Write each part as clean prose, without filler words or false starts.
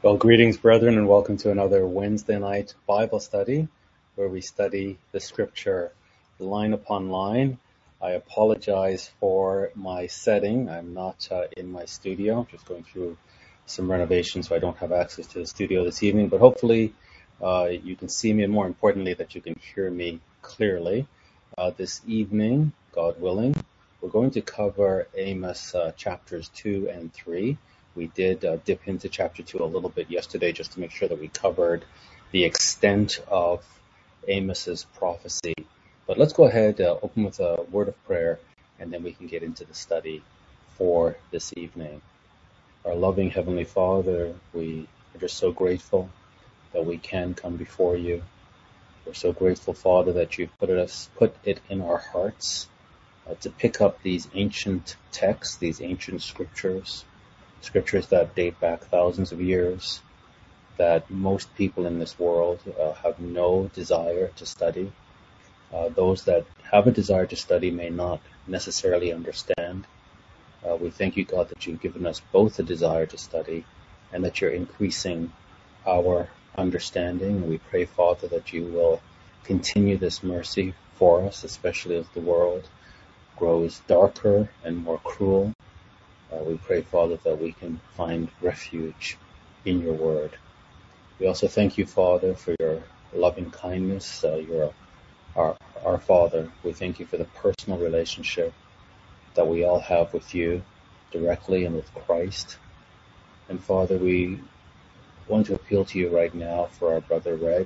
Well, greetings, brethren, and welcome to another Wednesday night Bible study where we study the scripture line upon line. I apologize for my setting. I'm not in my studio. I'm just going through some renovations, so I don't have access to the studio this evening, but hopefully you can see me, and more importantly, that you can hear me clearly. This evening, God willing, we're going to cover Amos chapters 2 and 3. We did dip into chapter 2 a little bit yesterday just to make sure that we covered the extent of Amos's prophecy. But let's go ahead, open with a word of prayer, and then we can get into the study for this evening. Our loving Heavenly Father, we are just so grateful that we can come before you. We're so grateful, Father, that you've put it in our hearts to pick up these ancient texts, these ancient scriptures that date back thousands of years, that most people in this world have no desire to study. Those that have a desire to study may not necessarily understand. We thank you, God, that you've given us both a desire to study and that you're increasing our understanding. We pray, Father, that you will continue this mercy for us, especially as the world grows darker and more cruel. We pray, Father, that we can find refuge in your word. We also thank you, Father, for your loving kindness. You're our Father. We thank you for the personal relationship that we all have with you directly and with Christ. And Father, we want to appeal to you right now for our brother Reg,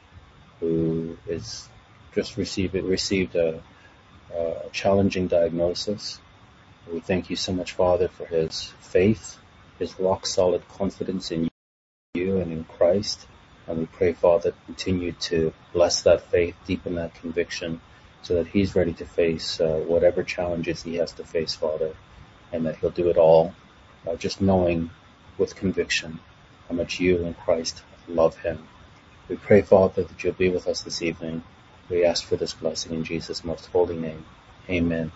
who is just received a challenging diagnosis. We thank you so much, Father, for his faith, his rock-solid confidence in you and in Christ. And we pray, Father, continue to bless that faith, deepen that conviction, so that he's ready to face whatever challenges he has to face, Father, and that he'll do it all just knowing with conviction how much you and Christ love him. We pray, Father, that you'll be with us this evening. We ask for this blessing in Jesus' most holy name. Amen.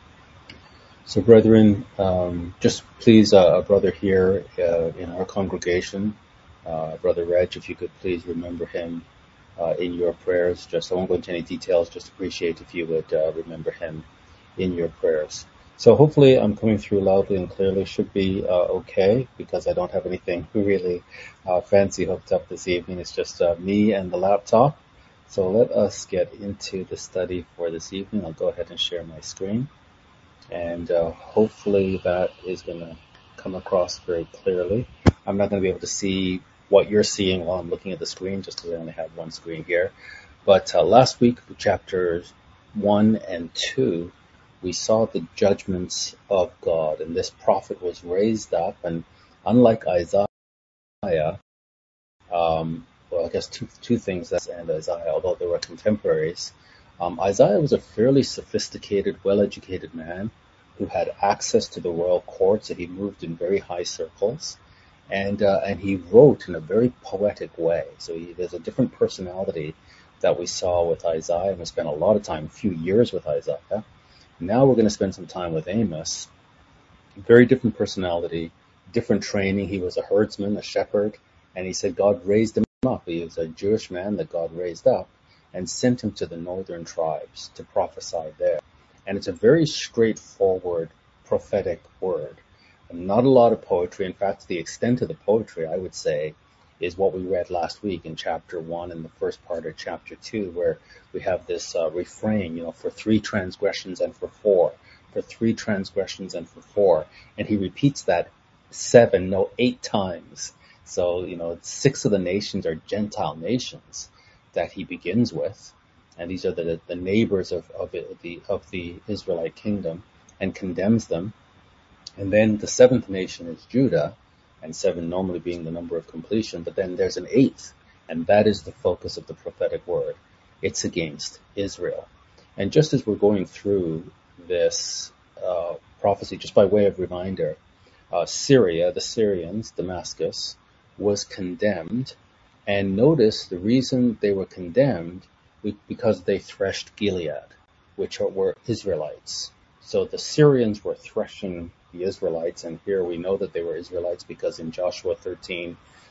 So, brethren, just please, a brother here in our congregation, Brother Reg, if you could please remember him in your prayers. I won't go into any details, just appreciate if you would remember him in your prayers. So hopefully I'm coming through loudly and clearly. Should be okay, because I don't have anything really fancy hooked up this evening. It's just me and the laptop. So let us get into the study for this evening. I'll go ahead and share my screen. And hopefully that is going to come across very clearly. I'm not going to be able to see what you're seeing while I'm looking at the screen, just because I only have one screen here. But last week, chapters 1 and 2, we saw the judgments of God. And this prophet was raised up. And unlike Isaiah, well, I guess two things, and Isaiah, although they were contemporaries, Isaiah was a fairly sophisticated, well-educated man who had access to the royal courts, and he moved in very high circles, and he wrote in a very poetic way. So there's a different personality that we saw with Isaiah, and we spent a lot of time, a few years with Isaiah. Now we're going to spend some time with Amos. Very different personality, different training. He was a herdsman, a shepherd, and he said God raised him up. He was a Jewish man that God raised up and sent him to the northern tribes to prophesy there. And it's a very straightforward prophetic word. Not a lot of poetry. In fact, the extent of the poetry, I would say, is what we read last week in chapter 1 and the first part of chapter 2, where we have this refrain, for 3 transgressions and for 4, for 3 transgressions and for 4. And he repeats that 8 times. So, 6 of the nations are Gentile nations that he begins with, and these are the neighbors of the Israelite kingdom, and condemns them. And then the 7th nation is Judah, and 7 normally being the number of completion, but then there's an 8th, and that is the focus of the prophetic word. It's against Israel. And just as we're going through this prophecy, just by way of reminder, Syria, the Syrians, Damascus, was condemned. And notice the reason they were condemned because they threshed Gilead, which were Israelites. So the Syrians were threshing the Israelites, and here we know that they were Israelites because in Joshua 13,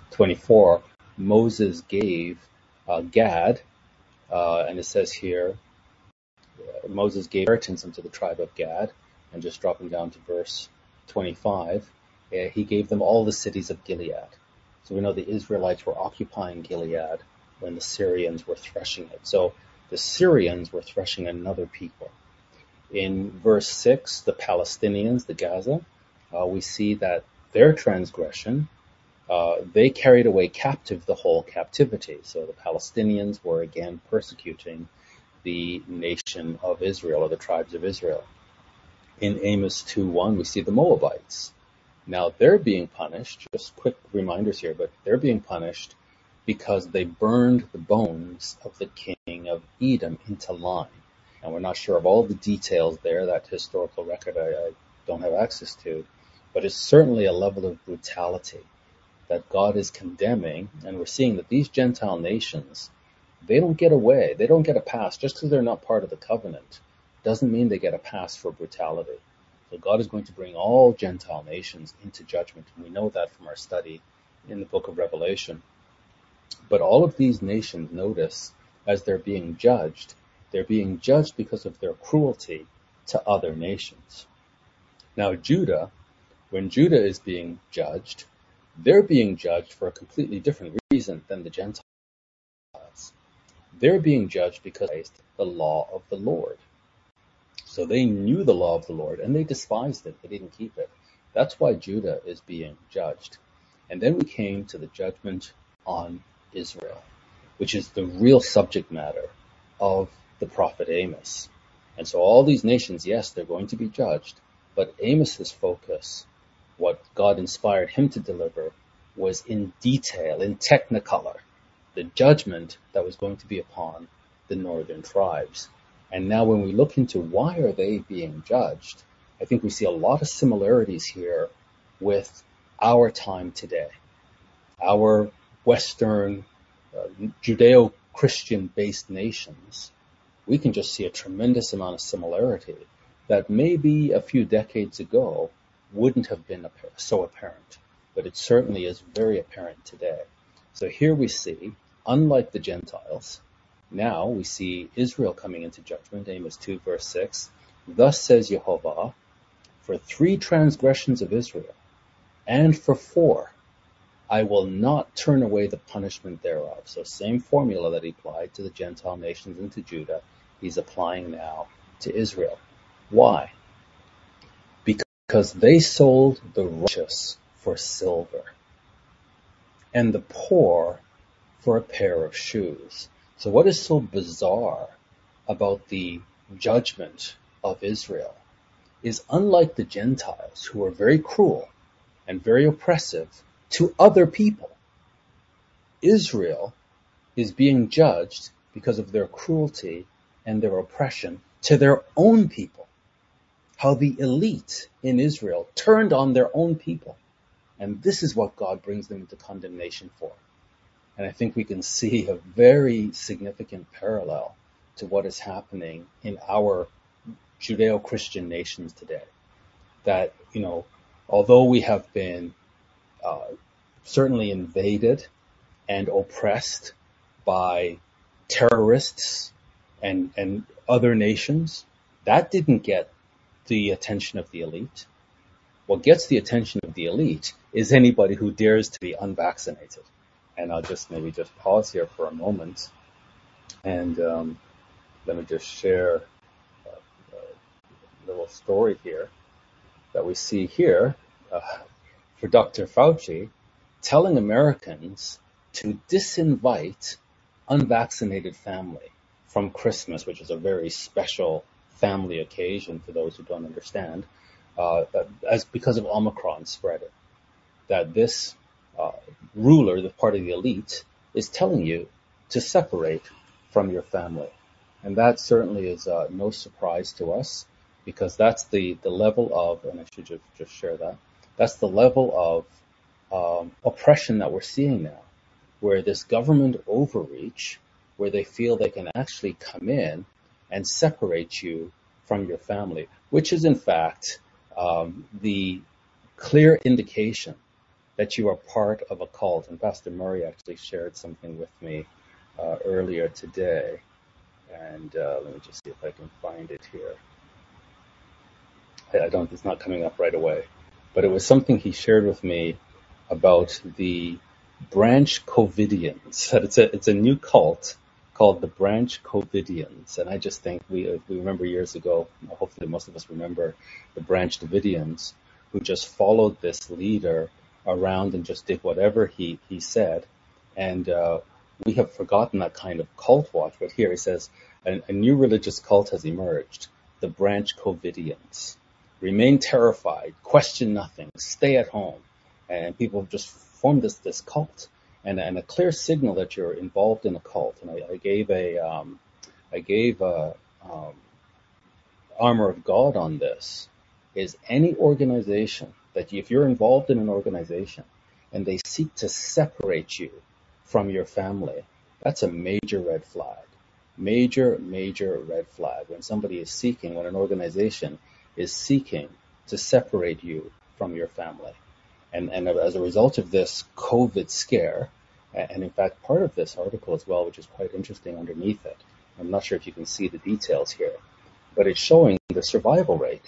24, Moses gave Gad, and it says here, Moses gave inheritance unto the tribe of Gad, and just dropping down to verse 25, he gave them all the cities of Gilead. So we know the Israelites were occupying Gilead when the Syrians were threshing it. So the Syrians were threshing another people. In verse 6, the Palestinians, the Gaza, we see that their transgression, they carried away captive the whole captivity. So the Palestinians were again persecuting the nation of Israel, or the tribes of Israel. In Amos 2:1, we see the Moabites. Now they're being punished, just quick reminders here, but they're being punished because they burned the bones of the king of Edom into lime. And we're not sure of all the details there, that historical record I don't have access to, but it's certainly a level of brutality that God is condemning, and we're seeing that these Gentile nations, they don't get away, they don't get a pass. Just because they're not part of the covenant doesn't mean they get a pass for brutality. So God is going to bring all Gentile nations into judgment, and we know that from our study in the book of Revelation. But all of these nations, notice, as they're being judged because of their cruelty to other nations. Now Judah, when Judah is being judged, they're being judged for a completely different reason than the Gentiles. They're being judged because they despised the law of the Lord. So they knew the law of the Lord and they despised it. They didn't keep it. That's why Judah is being judged. And then we came to the judgment on Israel, which is the real subject matter of the prophet Amos. And so all these nations, yes, they're going to be judged, but Amos's focus, what God inspired him to deliver, was in detail, in technicolor, the judgment that was going to be upon the northern tribes. And now when we look into why are they being judged, I think we see a lot of similarities here with our time today. Our Western, Judeo-Christian based nations, we can just see a tremendous amount of similarity that maybe a few decades ago wouldn't have been so apparent, but it certainly is very apparent today. So here we see, unlike the Gentiles, now we see Israel coming into judgment. Amos 2 verse 6, thus says Jehovah, for 3 transgressions of Israel, and for 4, I will not turn away the punishment thereof. So same formula that he applied to the Gentile nations and to Judah, he's applying now to Israel. Why? Because they sold the righteous for silver, and the poor for a pair of shoes. So what is so bizarre about the judgment of Israel is, unlike the Gentiles, who are very cruel and very oppressive to other people, Israel is being judged because of their cruelty and their oppression to their own people. How the elite in Israel turned on their own people. And this is what God brings them into condemnation for. And I think we can see a very significant parallel to what is happening in our Judeo-Christian nations today. That, although we have been certainly invaded and oppressed by terrorists and other nations, that didn't get the attention of the elite. What gets the attention of the elite is anybody who dares to be unvaccinated. And I'll just pause here for a moment, and let me just share a little story here that we see here for Dr. Fauci telling Americans to disinvite unvaccinated family from Christmas, which is a very special family occasion for those who don't understand, because of Omicron spreading. That this ruler, the part of the elite, is telling you to separate from your family. And that certainly is no surprise to us, because that's the level of, and I should just share that, that's the level of oppression that we're seeing now, where this government overreach, where they feel they can actually come in and separate you from your family, which is in fact the clear indication that you are part of a cult. And Pastor Murray actually shared something with me earlier today. And let me just see if I can find it here. It's not coming up right away. But it was something he shared with me about the Branch Covidians. That it's a new cult called the Branch Covidians. And I just think we remember years ago, hopefully most of us remember the Branch Davidians, who just followed this leader around and just did whatever he said. And we have forgotten that kind of cult watch. But here he says, a new religious cult has emerged, the Branch Covidians. Remain terrified, question nothing, stay at home. And people have just formed this cult. And a clear signal that you're involved in a cult. And I gave armor of God on this, is any organization that if you're involved in an organization and they seek to separate you from your family, that's a major red flag. Major red flag. When an organization is seeking to separate you from your family. And as a result of this COVID scare, and in fact part of this article as well, which is quite interesting underneath it, I'm not sure if you can see the details here, but it's showing the survival rate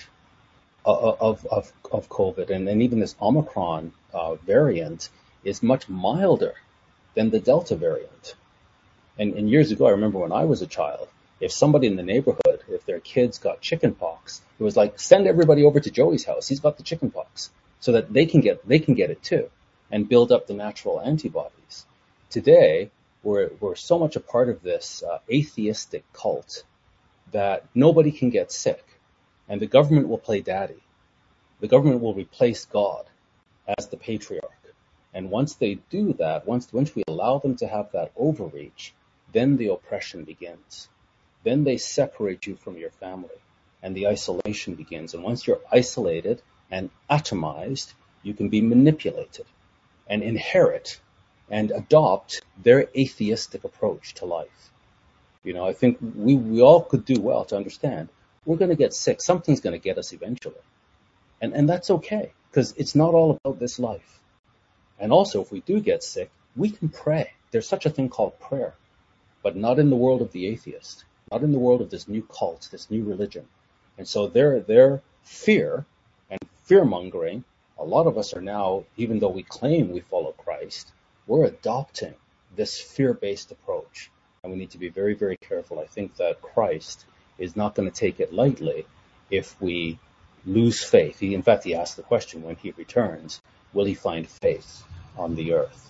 of COVID, and even this Omicron variant is much milder than the Delta variant. And years ago, I remember when I was a child, if somebody in the neighborhood, if their kids got chicken pox, it was like, send everybody over to Joey's house. He's got the chicken pox, so that they can get it too, and build up the natural antibodies. Today, we're so much a part of this atheistic cult that nobody can get sick, and the government will play daddy. The government will replace God as the patriarch. And once they do that, once we allow them to have that overreach, then the oppression begins. Then they separate you from your family, and the isolation begins. And once you're isolated and atomized, you can be manipulated and inherit and adopt their atheistic approach to life. I think we all could do well to understand we're going to get sick. Something's going to get us eventually. And that's okay, because it's not all about this life. And also, if we do get sick, we can pray. There's such a thing called prayer, but not in the world of the atheist, not in the world of this new cult, this new religion. And so their fear and fear-mongering, a lot of us are now, even though we claim we follow Christ, we're adopting this fear-based approach. And we need to be very, very careful. I think that Christ is not going to take it lightly if we lose faith. In fact, he asked the question, when he returns, will he find faith on the earth?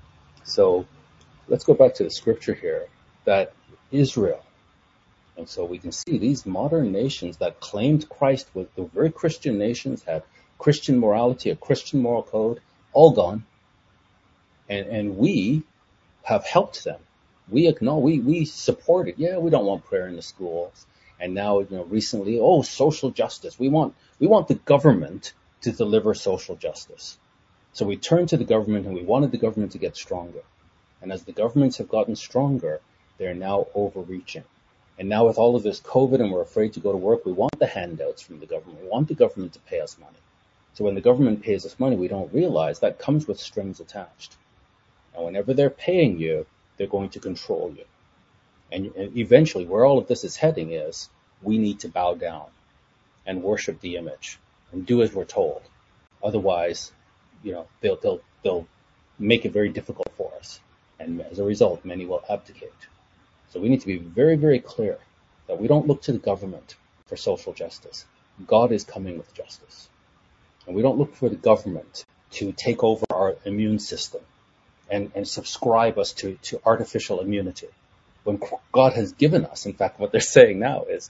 So let's go back to the scripture here, that Israel, and so we can see these modern nations that claimed Christ, with the very Christian nations, had Christian morality, a Christian moral code, all gone. And we have helped them. We acknowledge, we supported. Yeah, we don't want prayer in the schools. And now, recently, social justice. We want the government to deliver social justice. So we turned to the government, and we wanted the government to get stronger. And as the governments have gotten stronger, they're now overreaching. And now with all of this COVID and we're afraid to go to work, we want the handouts from the government. We want the government to pay us money. So when the government pays us money, we don't realize that comes with strings attached. And whenever they're paying you, they're going to control you. And eventually, where all of this is heading is, we need to bow down and worship the image and do as we're told. Otherwise, they'll make it very difficult for us. And as a result, many will abdicate. So we need to be very, very clear that we don't look to the government for social justice. God is coming with justice. And we don't look for the government to take over our immune system and subscribe us to artificial immunity. When God has given us, in fact, what they're saying now is,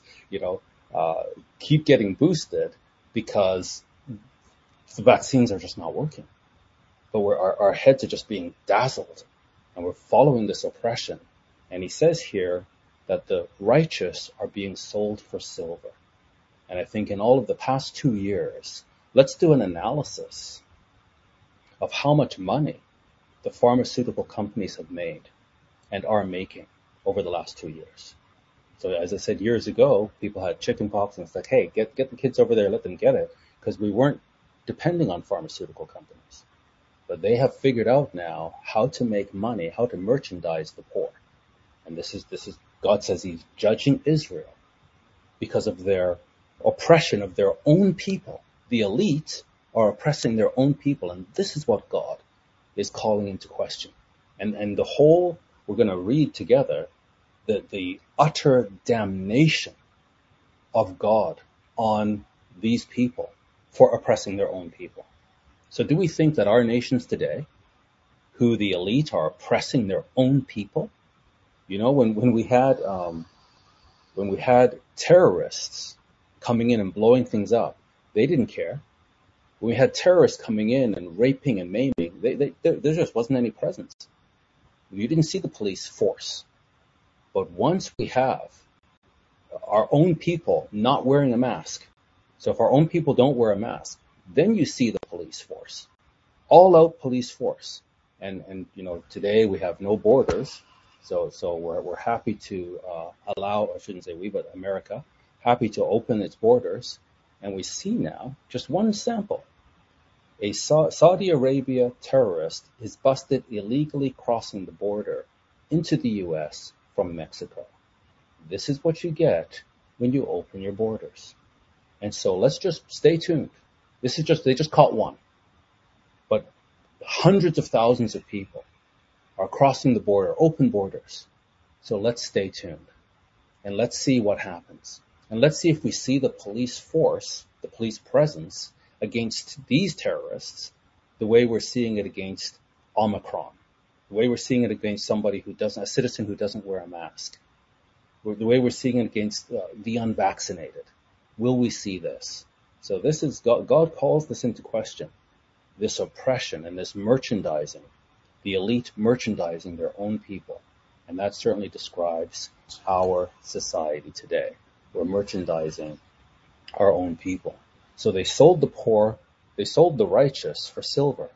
keep getting boosted because the vaccines are just not working. But our heads are just being dazzled, and we're following this oppression. And he says here that the righteous are being sold for silver. And I think in all of the past 2 years, let's do an analysis of how much money the pharmaceutical companies have made and are making over the last 2 years. So as I said, years ago, people had chicken pox, and it's like, hey, get the kids over there, let them get it, because we weren't depending on pharmaceutical companies. But they have figured out now how to make money, how to merchandise the poor. And this is God says he's judging Israel because of their oppression of their own people. The elite are oppressing their own people, and this is what God is calling into question. And the whole, we're going to read together the utter damnation of God on these people for oppressing their own people. So do we think that our nations today, who the elite are oppressing their own people? You know, when we had terrorists coming in and blowing things up, they didn't care. When we had terrorists coming in and raping and maiming, there just wasn't any presence. You didn't see the police force. But once we have our own people not wearing a mask, so if our own people don't wear a mask, then you see the police force, all out police force. And you know, today we have no borders. So we're happy to allow, I shouldn't say we, but America, happy to open its borders. And we see now, just one sample, a Saudi Arabia terrorist is busted illegally crossing the border into the U.S. from Mexico. This is what you get when you open your borders. And so let's just stay tuned. They just caught one. But hundreds of thousands of people are crossing the border, open borders. So let's stay tuned and let's see what happens. And let's see if we see the police force, the police presence against these terrorists, the way we're seeing it against Omicron, the way we're seeing it against a citizen who doesn't wear a mask, the way we're seeing it against the unvaccinated. Will we see this? So this is, God calls this into question, this oppression and this merchandising, the elite merchandising their own people. And that certainly describes our society today. We're merchandising our own people. So they sold the poor, they sold the righteous for silver.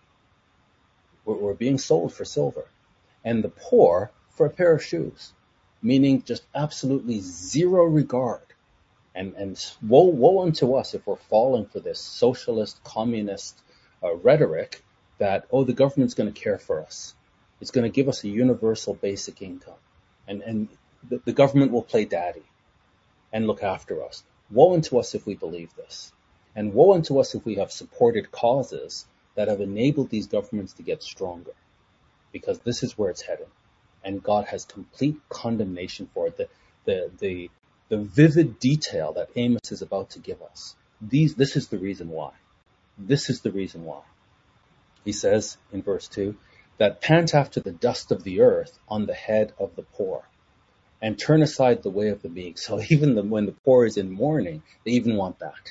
We're being sold for silver. And the poor for a pair of shoes, meaning just absolutely zero regard. And woe unto us if we're falling for this socialist, communist rhetoric that, the government's going to care for us. It's going to give us a universal basic income. And the government will play daddy and look after us. Woe unto us if we believe this. And woe unto us if we have supported causes that have enabled these governments to get stronger. Because this is where it's heading. And God has complete condemnation for it. The vivid detail that Amos is about to give us. This is the reason why. This is the reason why. He says in verse 2, that pant after the dust of the earth on the head of the poor, and turn aside the way of the meek. So even when the poor is in mourning, they even want that.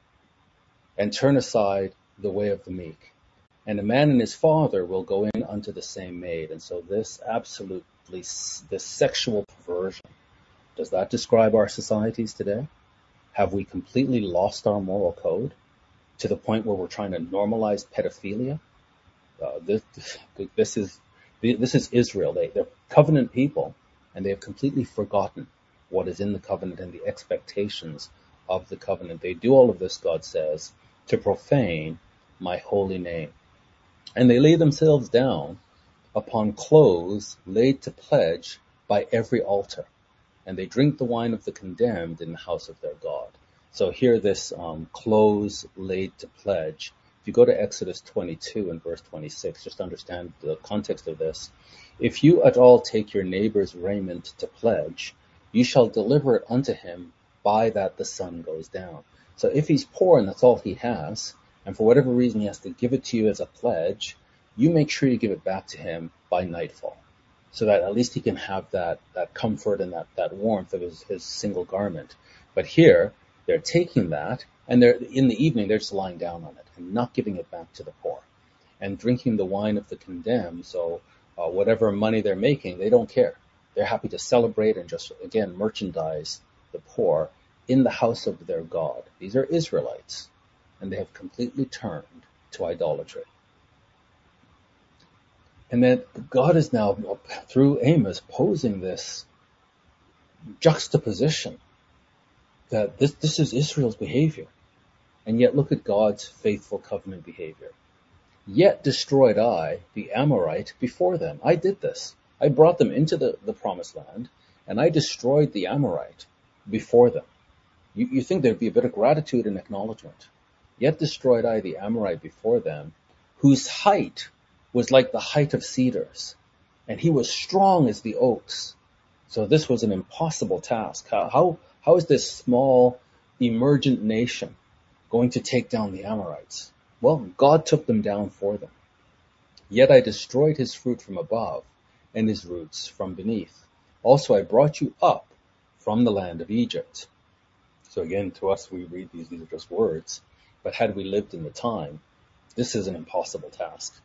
And turn aside the way of the meek. And a man and his father will go in unto the same maid. And so this sexual perversion, does that describe our societies today? Have we completely lost our moral code to the point where we're trying to normalize pedophilia? This is Israel. They're covenant people, and they have completely forgotten what is in the covenant and the expectations of the covenant. They do all of this, God says, to profane my holy name. And they lay themselves down upon clothes laid to pledge by every altar. And they drink the wine of the condemned in the house of their God. So here this clothes laid to pledge. If you go to Exodus 22 and verse 26, just understand the context of this. If you at all take your neighbor's raiment to pledge, you shall deliver it unto him by that the sun goes down. So if he's poor and that's all he has, and for whatever reason he has to give it to you as a pledge, you make sure you give it back to him by nightfall, so that at least he can have that comfort and that warmth of his single garment. But here, they're taking that, and they're in the evening, they're just lying down on it and not giving it back to the poor, and drinking the wine of the condemned. So whatever money they're making, they don't care. They're happy to celebrate and just, again, merchandise the poor in the house of their God. These are Israelites, and they have completely turned to idolatry. And then God is now, through Amos, posing this juxtaposition that this is Israel's behavior. And yet look at God's faithful covenant behavior. Yet destroyed I the Amorite before them. I did this. I brought them into the promised land, and I destroyed the Amorite before them. You think there'd be a bit of gratitude and acknowledgement. Yet destroyed I the Amorite before them, whose height was like the height of cedars, and he was strong as the oaks. So this was an impossible task. How is this small, emergent nation going to take down the Amorites? Well, God took them down for them. Yet I destroyed his fruit from above, and his roots from beneath. Also I brought you up from the land of Egypt. So again, to us, we read these are just words. But had we lived in the time, this is an impossible task.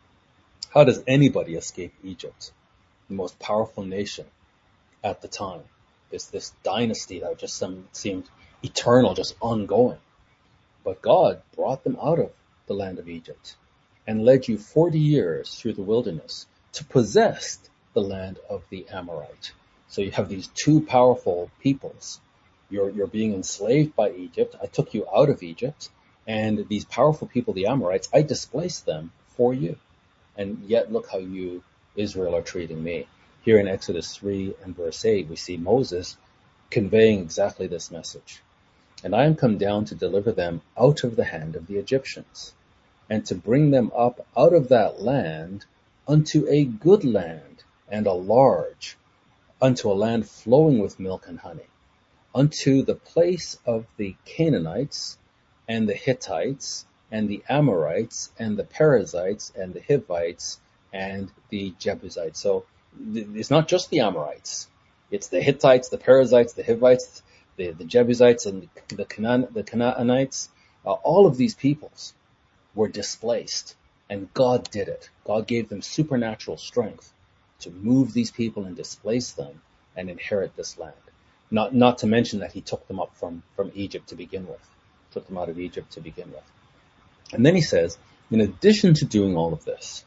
How does anybody escape Egypt, the most powerful nation at the time? This dynasty that just seemed eternal, just ongoing. But God brought them out of the land of Egypt and led you 40 years through the wilderness to possess the land of the Amorite. So you have these two powerful peoples. You're being enslaved by Egypt. I took you out of Egypt, and these powerful people, the Amorites, I displaced them for you. And yet look how you, Israel, are treating me. Here in Exodus 3 and verse 8, we see Moses conveying exactly this message. And I am come down to deliver them out of the hand of the Egyptians, and to bring them up out of that land unto a good land and a large, unto a land flowing with milk and honey, unto the place of the Canaanites and the Hittites and the Amorites and the Perizzites and the Hivites and the Jebusites. So it's not just the Amorites. It's the Hittites, the Perizzites, the Hivites, the Jebusites, and the Canaanites. All of these peoples were displaced, and God did it. God gave them supernatural strength to move these people and displace them and inherit this land. Not to mention that he took them up from Egypt to begin with, took them out of Egypt to begin with. And then he says, in addition to doing all of this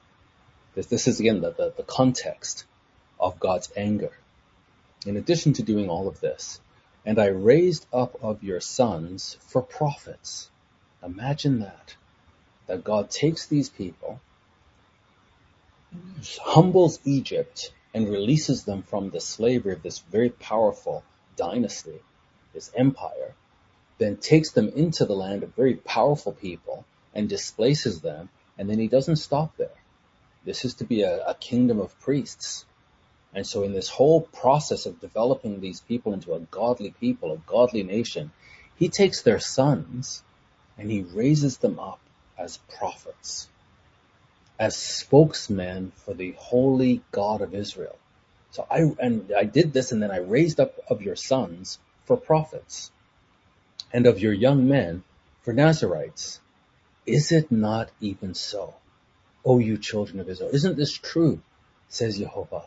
is again the context of God's anger. In addition to doing all of this, and I raised up of your sons for prophets. Imagine that God takes these people, humbles Egypt, and releases them from the slavery of this very powerful dynasty, this empire, then takes them into the land of very powerful people and displaces them, and then he doesn't stop there. This is to be a kingdom of priests. And so in this whole process of developing these people into a godly people, a godly nation, he takes their sons and he raises them up as prophets, as spokesmen for the holy God of Israel. So I did this, and then I raised up of your sons for prophets, and of your young men for Nazirites. Is it not even so, O you children of Israel? Isn't this true, says Jehovah?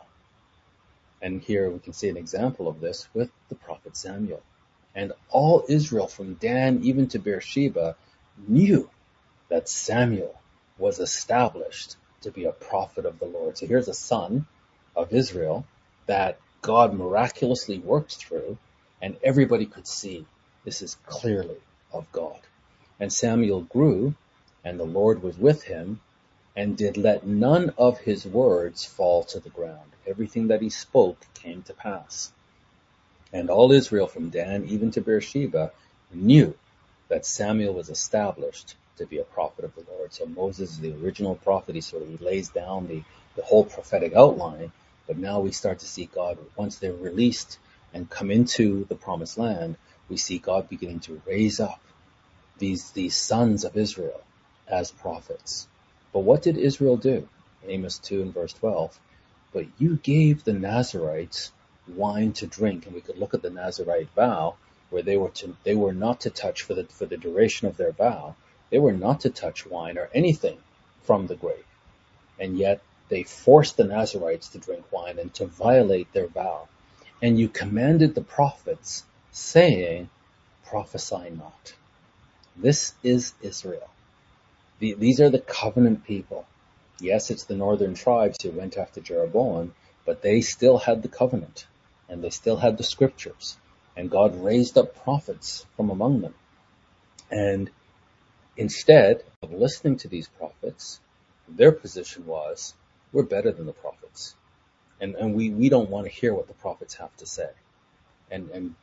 And here we can see an example of this with the prophet Samuel. And all Israel from Dan even to Beersheba knew that Samuel was established to be a prophet of the Lord. So here's a son of Israel that God miraculously worked through, and everybody could see this is clearly of God. And Samuel grew, and the Lord was with him, and did let none of his words fall to the ground. Everything that he spoke came to pass. And all Israel from Dan even to Beersheba knew that Samuel was established to be a prophet of the Lord. So Moses is the original prophet. He lays down the whole prophetic outline, but now we start to see God, once they're released and come into the promised land, we see God beginning to raise up these sons of Israel as prophets. But what did Israel do? Amos 2 and verse 12. But you gave the Nazirites wine to drink. And we could look at the Nazirite vow, where they were not to touch for the duration of their vow. They were not to touch wine or anything from the grape. And yet they forced the Nazirites to drink wine and to violate their vow. And you commanded the prophets, saying, prophesy not. This is Israel. These are the covenant people. Yes, it's the northern tribes who went after Jeroboam, but they still had the covenant, and they still had the scriptures, and God raised up prophets from among them. And instead of listening to these prophets, Their position was, we're better than the prophets. And we don't want to hear what the prophets have to say. And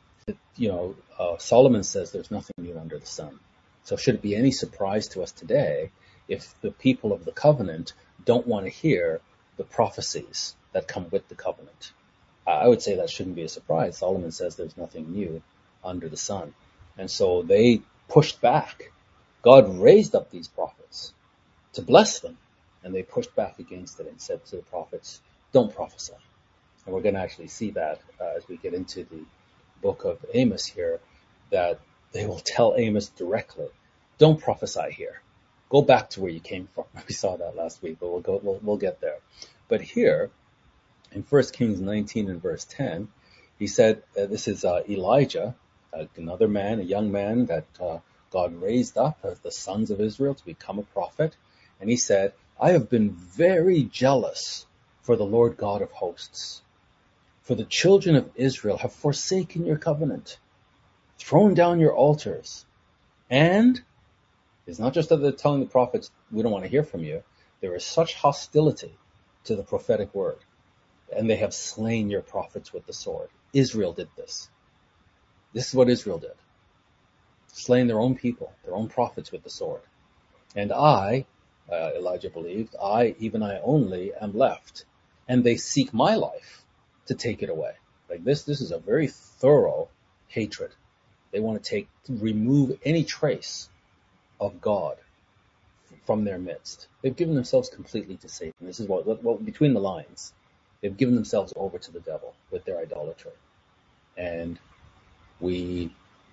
Solomon says there's nothing new under the sun. So should it be any surprise to us today if the people of the covenant don't want to hear the prophecies that come with the covenant? I would say that shouldn't be a surprise. Solomon says there's nothing new under the sun. And so they pushed back. God raised up these prophets to bless them, and they pushed back against it and said to the prophets, don't prophesy. And we're going to actually see that as we get into the book of Amos here, that they will tell Amos directly, don't prophesy here. Go back to where you came from. We saw that last week, but we'll get there. But here, in 1 Kings 19 and verse 10, he said, this is Elijah, another man, a young man that God raised up as the sons of Israel to become a prophet. And he said, I have been very jealous for the Lord God of hosts. For the children of Israel have forsaken your covenant, thrown down your altars. And it's not just that they're telling the prophets, we don't want to hear from you. There is such hostility to the prophetic word. And they have slain your prophets with the sword. Israel did this. This is what Israel did. Slain their own people, their own prophets with the sword. And I, Elijah believed, even I only, am left. And they seek my life to take it away. Like this is a very thorough hatred. They want to remove any trace of God from their midst. They've given themselves completely to Satan. This is what between the lines. They've given themselves over to the devil with their idolatry. And we,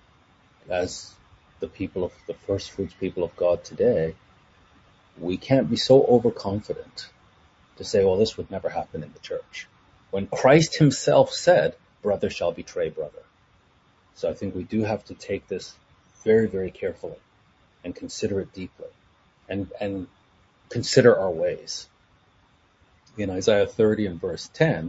as the people of the first fruits people of God today, we can't be so overconfident to say, well, this would never happen in the church, when Christ himself said, brother shall betray brother. So I think we do have to take this very, very carefully and consider it deeply and consider our ways. In Isaiah 30 and verse 10,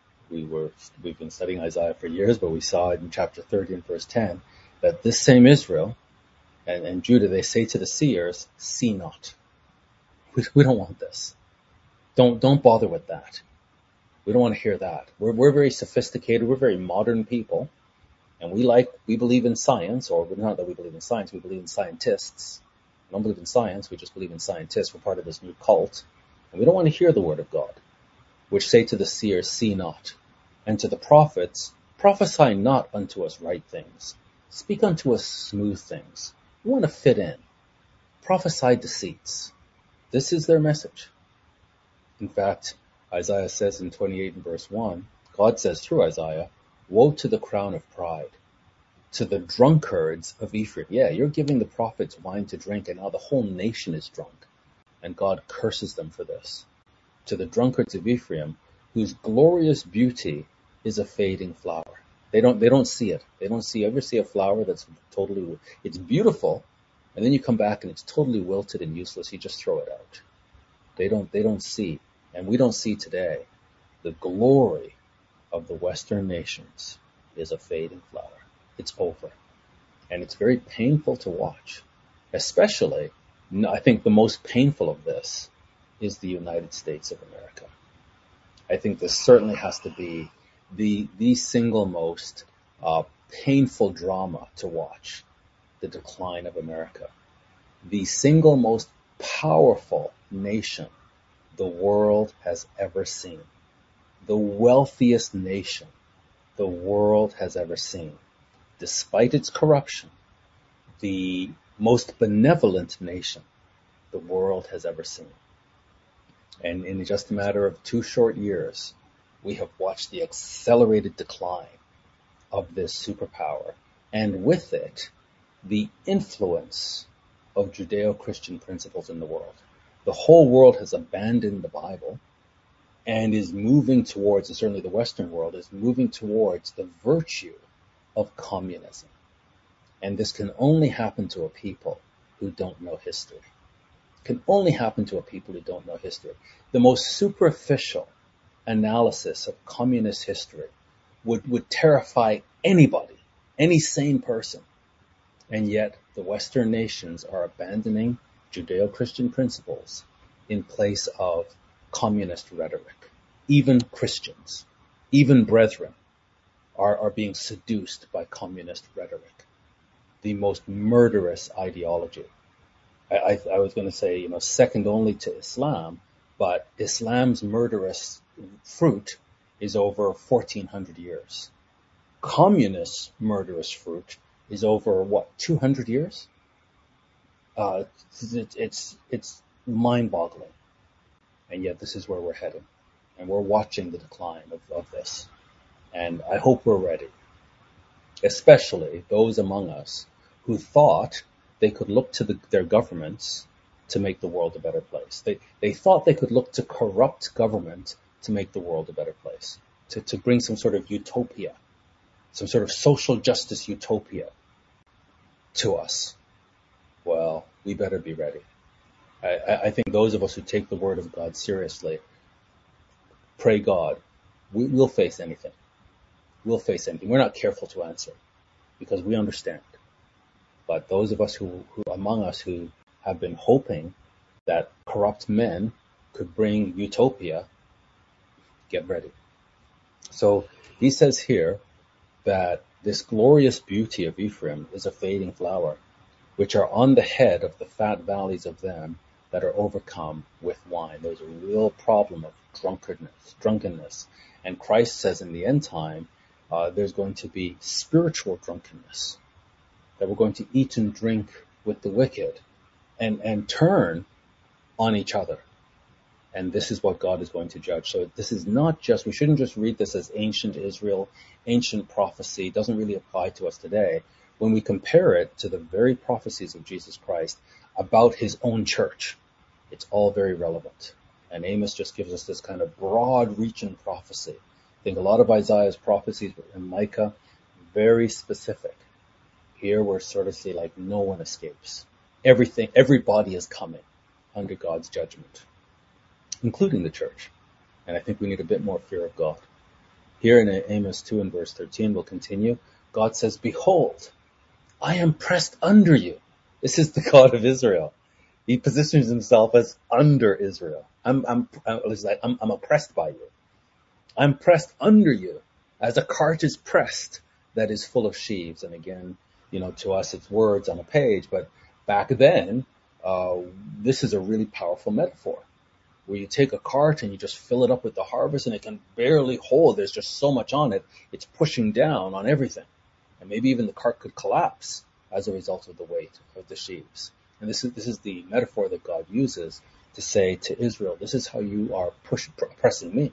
we've been studying Isaiah for years, but we saw in chapter 30 and verse 10 that this same Israel and Judah, they say to the seers, see not. We don't want this. Don't bother with that. We don't want to hear that. We're very sophisticated. We're very modern people. And we believe in science, or not that we believe in science, we believe in scientists. We don't believe in science, we just believe in scientists. We're part of this new cult. And we don't want to hear the word of God, which say to the seers, see not. And to the prophets, prophesy not unto us right things. Speak unto us smooth things. We want to fit in. Prophesy deceits. This is their message. In fact, Isaiah says in 28 and verse 1, God says through Isaiah, woe to the crown of pride, to the drunkards of Ephraim. Yeah, you're giving the prophets wine to drink, and now the whole nation is drunk. And God curses them for this. To the drunkards of Ephraim, whose glorious beauty is a fading flower. They don't see it. Ever see a flower that's it's beautiful, and then you come back and it's totally wilted and useless. You just throw it out. They don't see, and we don't see today, the glory of the Western nations is a fading flower. It's over. And it's very painful to watch. Especially, I think the most painful of this is the United States of America. I think this certainly has to be the single most painful drama to watch, the decline of America. The single most powerful nation the world has ever seen. The wealthiest nation the world has ever seen. Despite its corruption, the most benevolent nation the world has ever seen. And in just a matter of 2 short years, we have watched the accelerated decline of this superpower, and with it, the influence of Judeo-Christian principles in the world. The whole world has abandoned the Bible and is moving towards, and certainly the Western world is moving towards, the virtue of communism. And this can only happen to a people who don't know history. It can only happen to a people who don't know history. The most superficial analysis of communist history would terrify anybody, any sane person. And yet the Western nations are abandoning Judeo-Christian principles in place of communist rhetoric. Even Christians, even brethren, are being seduced by communist rhetoric, the most murderous ideology. I was going to say, second only to Islam, but Islam's murderous fruit is over 1400 years. Communist murderous fruit is over, 200 years? It's mind-boggling. And yet this is where we're heading. And we're watching the decline of this. And I hope we're ready. Especially those among us who thought they could look to their governments to make the world a better place. They thought they could look to corrupt government to make the world a better place, to bring some sort of utopia, some sort of social justice utopia to us. Well, we better be ready. I think those of us who take the word of God seriously, pray God, we'll face anything. We'll face anything. We're not careful to answer because we understand. But those of us who among us who have been hoping that corrupt men could bring utopia, get ready. So he says here that this glorious beauty of Ephraim is a fading flower, which are on the head of the fat valleys of them that are overcome with wine. There's a real problem of drunkenness. And Christ says in the end time, there's going to be spiritual drunkenness, that we're going to eat and drink with the wicked and turn on each other. And this is what God is going to judge. So this is not just, we shouldn't just read this as ancient Israel, ancient prophecy. It doesn't really apply to us today. When we compare it to the very prophecies of Jesus Christ about his own church, it's all very relevant. And Amos just gives us this kind of broad-reaching prophecy. I think a lot of Isaiah's prophecies in Micah, very specific. Here we're sort of say like no one escapes. Everybody is coming under God's judgment, including the church. And I think we need a bit more fear of God. Here in Amos 2 and verse 13, we'll continue. God says, "Behold, I am pressed under you." This is the God of Israel. He positions himself as under Israel. I'm oppressed by you. I'm pressed under you as a cart is pressed that is full of sheaves. And again, to us it's words on a page, but back then, this is a really powerful metaphor where you take a cart and you just fill it up with the harvest and it can barely hold. There's just so much on it. It's pushing down on everything. And maybe even the cart could collapse as a result of the weight of the sheaves. And this is the metaphor that God uses to say to Israel, this is how you are pressing me.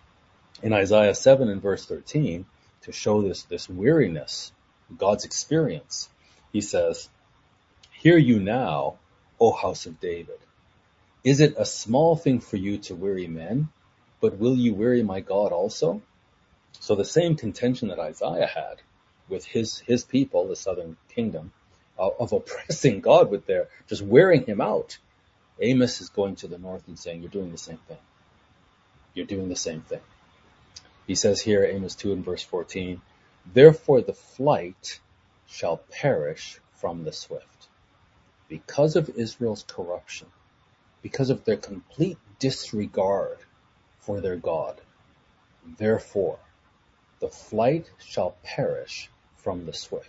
In Isaiah 7 and verse 13, to show this weariness, God's experience, he says, "Hear you now, O house of David. Is it a small thing for you to weary men, but will you weary my God also?" So the same contention that Isaiah had with his people, the southern kingdom, of oppressing God with their just wearing him out. Amos is going to the north and saying, you're doing the same thing. You're doing the same thing. He says here, Amos 2 and verse 14, "Therefore the flight shall perish from the swift." Because of Israel's corruption, because of their complete disregard for their God, therefore the flight shall perish from the swift.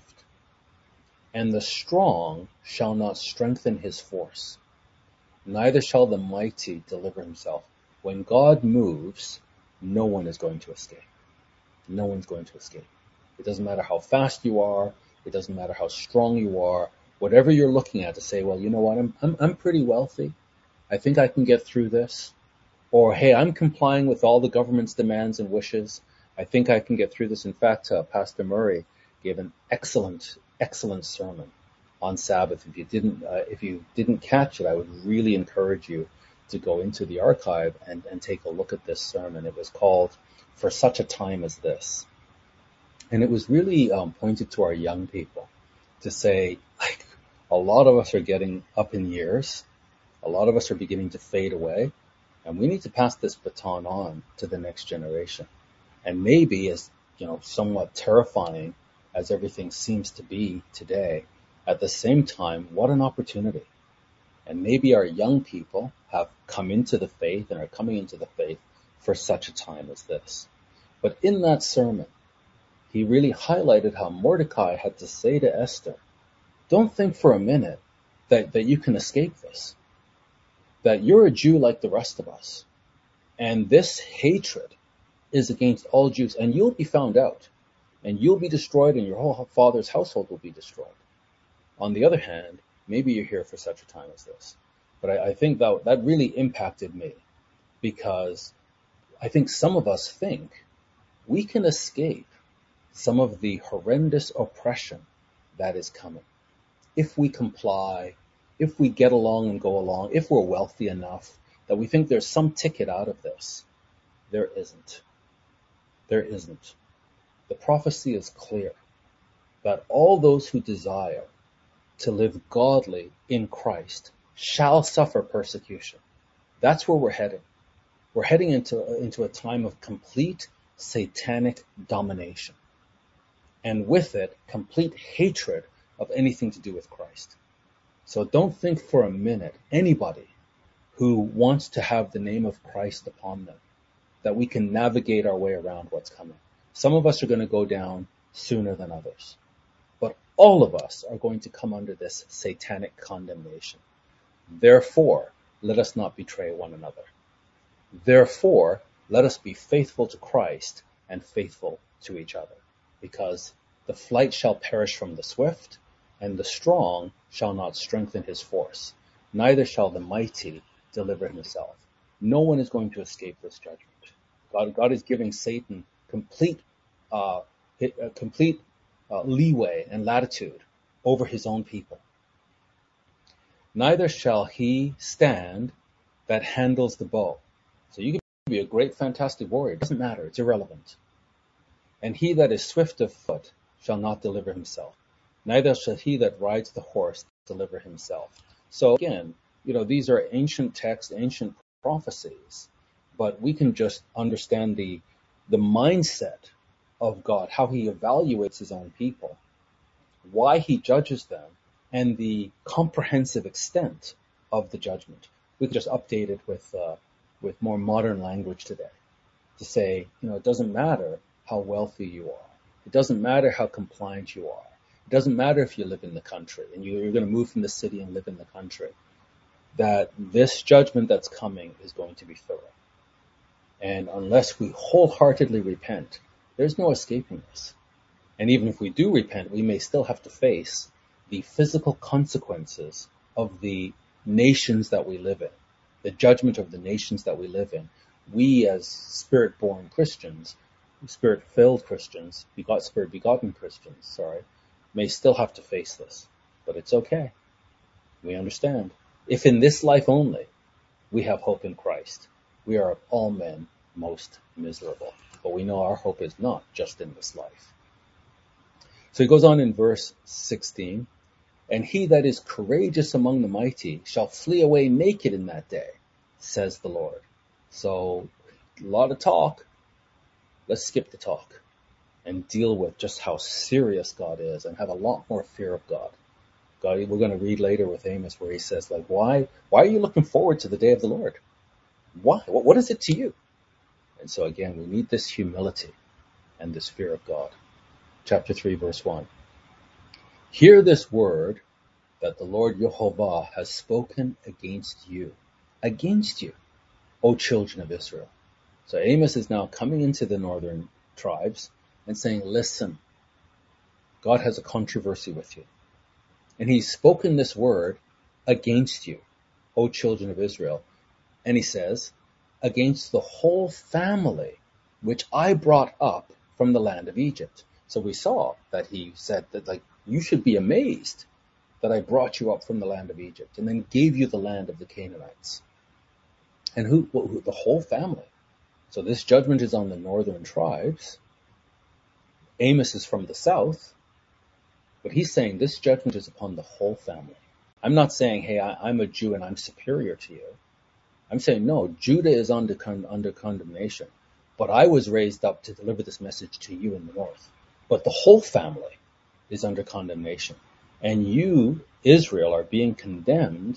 And the strong shall not strengthen his force, neither shall the mighty deliver himself. When God moves, no one is going to escape. No one's going to escape. It doesn't matter how fast you are. It doesn't matter how strong you are. Whatever you're looking at to say, well, you know what, I'm pretty wealthy. I think I can get through this. Or, hey, I'm complying with all the government's demands and wishes. I think I can get through this. In fact, Pastor Murray gave an excellent sermon on Sabbath. If you didn't catch it, I would really encourage you to go into the archive and take a look at this sermon. It was called "For Such a Time as This." And it was really pointed to our young people to say, like, a lot of us are getting up in years. A lot of us are beginning to fade away. And we need to pass this baton on to the next generation. And maybe, as somewhat terrifying as everything seems to be today, at the same time, what an opportunity. And maybe our young people have come into the faith and are coming into the faith for such a time as this. But in that sermon, he really highlighted how Mordecai had to say to Esther, don't think for a minute that you can escape this, that you're a Jew like the rest of us. And this hatred is against all Jews, and you'll be found out, and you'll be destroyed, and your whole father's household will be destroyed. On the other hand, maybe you're here for such a time as this. But I think that really impacted me, because I think some of us think we can escape some of the horrendous oppression that is coming if we comply, if we get along and go along, if we're wealthy enough, that we think there's some ticket out of this. There isn't. There isn't. The prophecy is clear that all those who desire to live godly in Christ shall suffer persecution. That's where we're heading. We're heading into a time of complete satanic domination. And with it, complete hatred of anything to do with Christ. So don't think for a minute, anybody who wants to have the name of Christ upon them, that we can navigate our way around what's coming. Some of us are going to go down sooner than others. But all of us are going to come under this satanic condemnation. Therefore, let us not betray one another. Therefore, let us be faithful to Christ and faithful to each other. Because the flight shall perish from the swift, and the strong shall not strengthen his force. Neither shall the mighty deliver himself. No one is going to escape this judgment. God is giving Satan complete leeway and latitude over his own people. Neither shall he stand that handles the bow. So you can be a great, fantastic warrior. It doesn't matter. It's irrelevant. And he that is swift of foot shall not deliver himself. Neither shall he that rides the horse deliver himself. So again, these are ancient texts, ancient prophecies, but we can just understand the mindset of God, how he evaluates his own people, why he judges them, and the comprehensive extent of the judgment. We can just update it with more modern language today to say, it doesn't matter how wealthy you are. It doesn't matter how compliant you are. It doesn't matter if you live in the country and you're going to move from the city and live in the country, that this judgment that's coming is going to be thorough. And unless we wholeheartedly repent, there's no escaping this. And even if we do repent, we may still have to face the physical consequences of the nations that we live in, the judgment of the nations that we live in. We as spirit-born Christians, spirit-filled Christians, spirit-begotten Christians, may still have to face this. But it's okay. We understand. If in this life only we have hope in Christ, we are of all men most miserable. But we know our hope is not just in this life. So he goes on in verse 16, and he that is courageous among the mighty shall flee away naked in that day, says the Lord. So a lot of talk. Let's skip the talk and deal with just how serious God is and have a lot more fear of God. We're going to read later with Amos where he says, why are you looking forward to the day of the Lord? Why? What is it to you? And so again, we need this humility and this fear of God. Chapter 3, verse 1. Hear this word that the Lord Jehovah has spoken against you, O children of Israel. So Amos is now coming into the northern tribes and saying, listen, God has a controversy with you. And he's spoken this word against you, O children of Israel. And he says, against the whole family which I brought up from the land of Egypt. So we saw that he said that you should be amazed that I brought you up from the land of Egypt and then gave you the land of the Canaanites. And who the whole family. So this judgment is on the northern tribes. Amos is from the south. But he's saying this judgment is upon the whole family. I'm not saying, hey, I'm a Jew and I'm superior to you. I'm saying, no, Judah is under condemnation. But I was raised up to deliver this message to you in the north. But the whole family is under condemnation. And you, Israel, are being condemned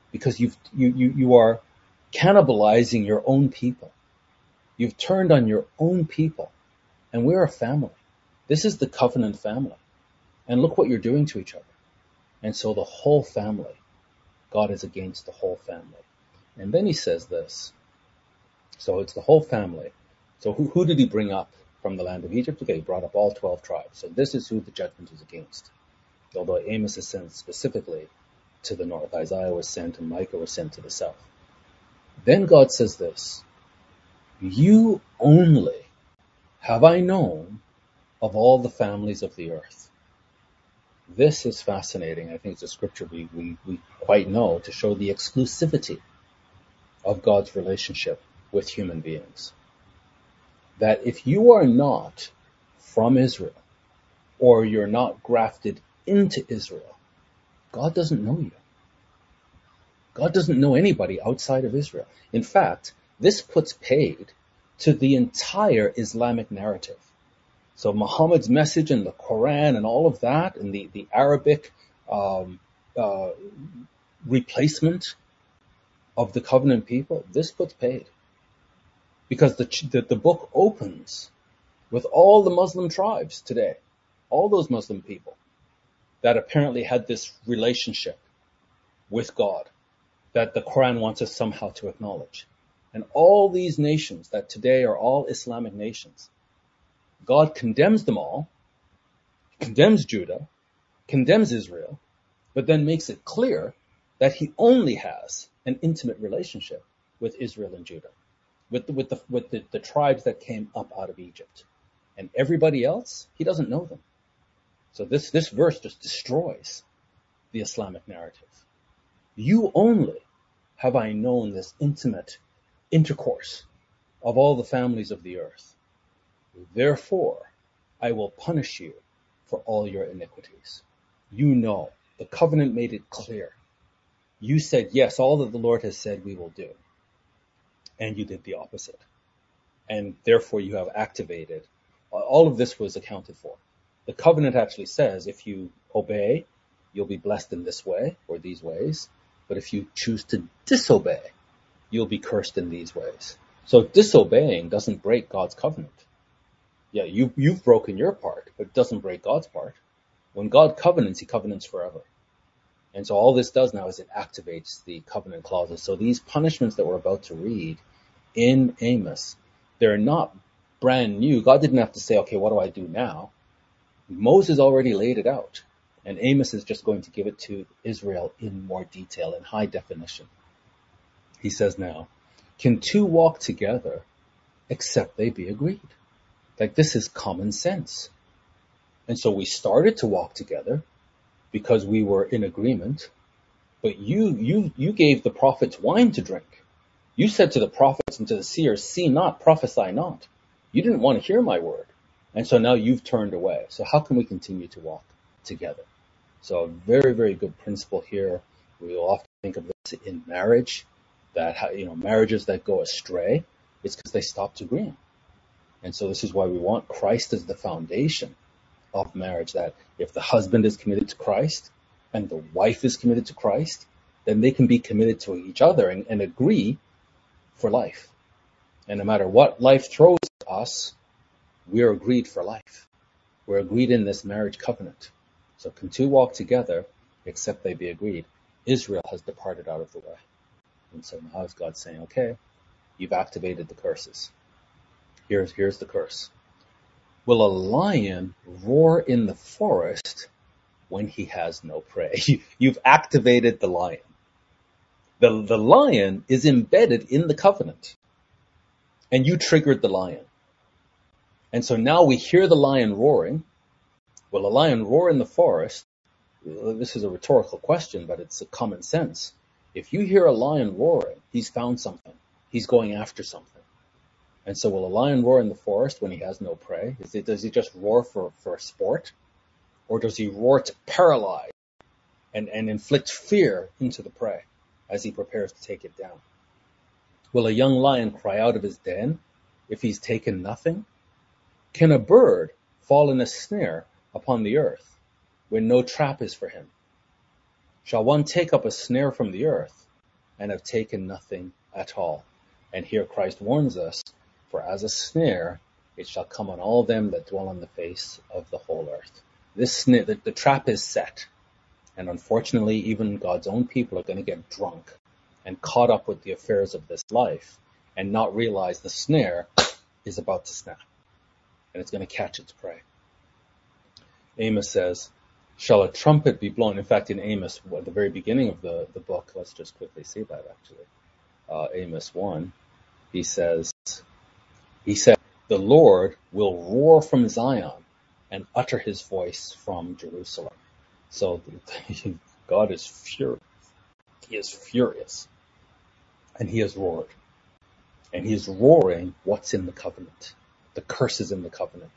because you are cannibalizing your own people. You've turned on your own people, and we're a family. This is the covenant family. And look what you're doing to each other. And so the whole family, God is against the whole family. And then he says this. So it's the whole family. So who did he bring up from the land of Egypt? Okay, he brought up all 12 tribes. So this is who the judgment is against. Although Amos is sent specifically to the north, Isaiah was sent and Micah was sent to the south. Then God says this, you only have I known of all the families of the earth. This is fascinating. I think it's a scripture we quite know to show the exclusivity of God's relationship with human beings. That if you are not from Israel, or you're not grafted into Israel, God doesn't know you. God doesn't know anybody outside of Israel. In fact, this puts paid to the entire Islamic narrative. So Muhammad's message and the Quran and all of that, and the Arabic replacement of the covenant people, this puts paid. Because the book opens with all the Muslim tribes today, all those Muslim people that apparently had this relationship with God that the Quran wants us somehow to acknowledge. And all these nations that today are all Islamic nations, God condemns them all, condemns Judah, condemns Israel, but then makes it clear that he only has an intimate relationship with Israel and Judah, with the tribes that came up out of Egypt. And everybody else, he doesn't know them. So this verse just destroys the Islamic narrative. You only have I known this intimate intercourse of all the families of the earth. Therefore, I will punish you for all your iniquities. You know, the covenant made it clear. You said, yes, all that the Lord has said we will do. And you did the opposite. And therefore you have activated. All of this was accounted for. The covenant actually says if you obey, you'll be blessed in this way or these ways. But if you choose to disobey, you'll be cursed in these ways. So disobeying doesn't break God's covenant. Yeah, you've broken your part, but it doesn't break God's part. When God covenants, he covenants forever. And so all this does now is it activates the covenant clauses. So these punishments that we're about to read in Amos, they're not brand new. God didn't have to say, okay, what do I do now? Moses already laid it out. And Amos is just going to give it to Israel in more detail, in high definition. He says now, can two walk together except they be agreed? Like, this is common sense. And so we started to walk together because we were in agreement. But you gave the prophets wine to drink. You said to the prophets and to the seers, see not, prophesy not. You didn't want to hear my word. And so now you've turned away. So how can we continue to walk together? So a very, very good principle here. We will often think of this in marriage, that, marriages that go astray, it's because they stopped agreeing. And so this is why we want Christ as the foundation of marriage, that if the husband is committed to Christ and the wife is committed to Christ, then they can be committed to each other and agree for life. And no matter what life throws at us, we're agreed for life. We're agreed in this marriage covenant. So can two walk together except they be agreed? Israel has departed out of the way. And so now is God saying, okay, you've activated the curses. Here's the curse. Will a lion roar in the forest when he has no prey? You've activated the lion. The lion is embedded in the covenant. And you triggered the lion. And so now we hear the lion roaring. Will a lion roar in the forest? This is a rhetorical question, but it's a common sense. If you hear a lion roaring, he's found something. He's going after something. And so will a lion roar in the forest when he has no prey? Does he just roar for sport? Or does he roar to paralyze and inflict fear into the prey as he prepares to take it down? Will a young lion cry out of his den if he's taken nothing? Can a bird fall in a snare upon the earth when no trap is for him? Shall one take up a snare from the earth and have taken nothing at all. And here Christ warns us, for as a snare it shall come on all them that dwell on the face of the whole earth. This snare, the trap is set. And unfortunately, even God's own people are going to get drunk and caught up with the affairs of this life and not realize the snare is about to snap and it's going to catch its prey. Amos says, shall a trumpet be blown? In fact, in Amos, at the very beginning of the book, let's just quickly see that actually. Amos 1, he said, the Lord will roar from Zion and utter his voice from Jerusalem. So God is furious. He is furious. And he has roared. And he is roaring what's in the covenant. The curses in the covenant.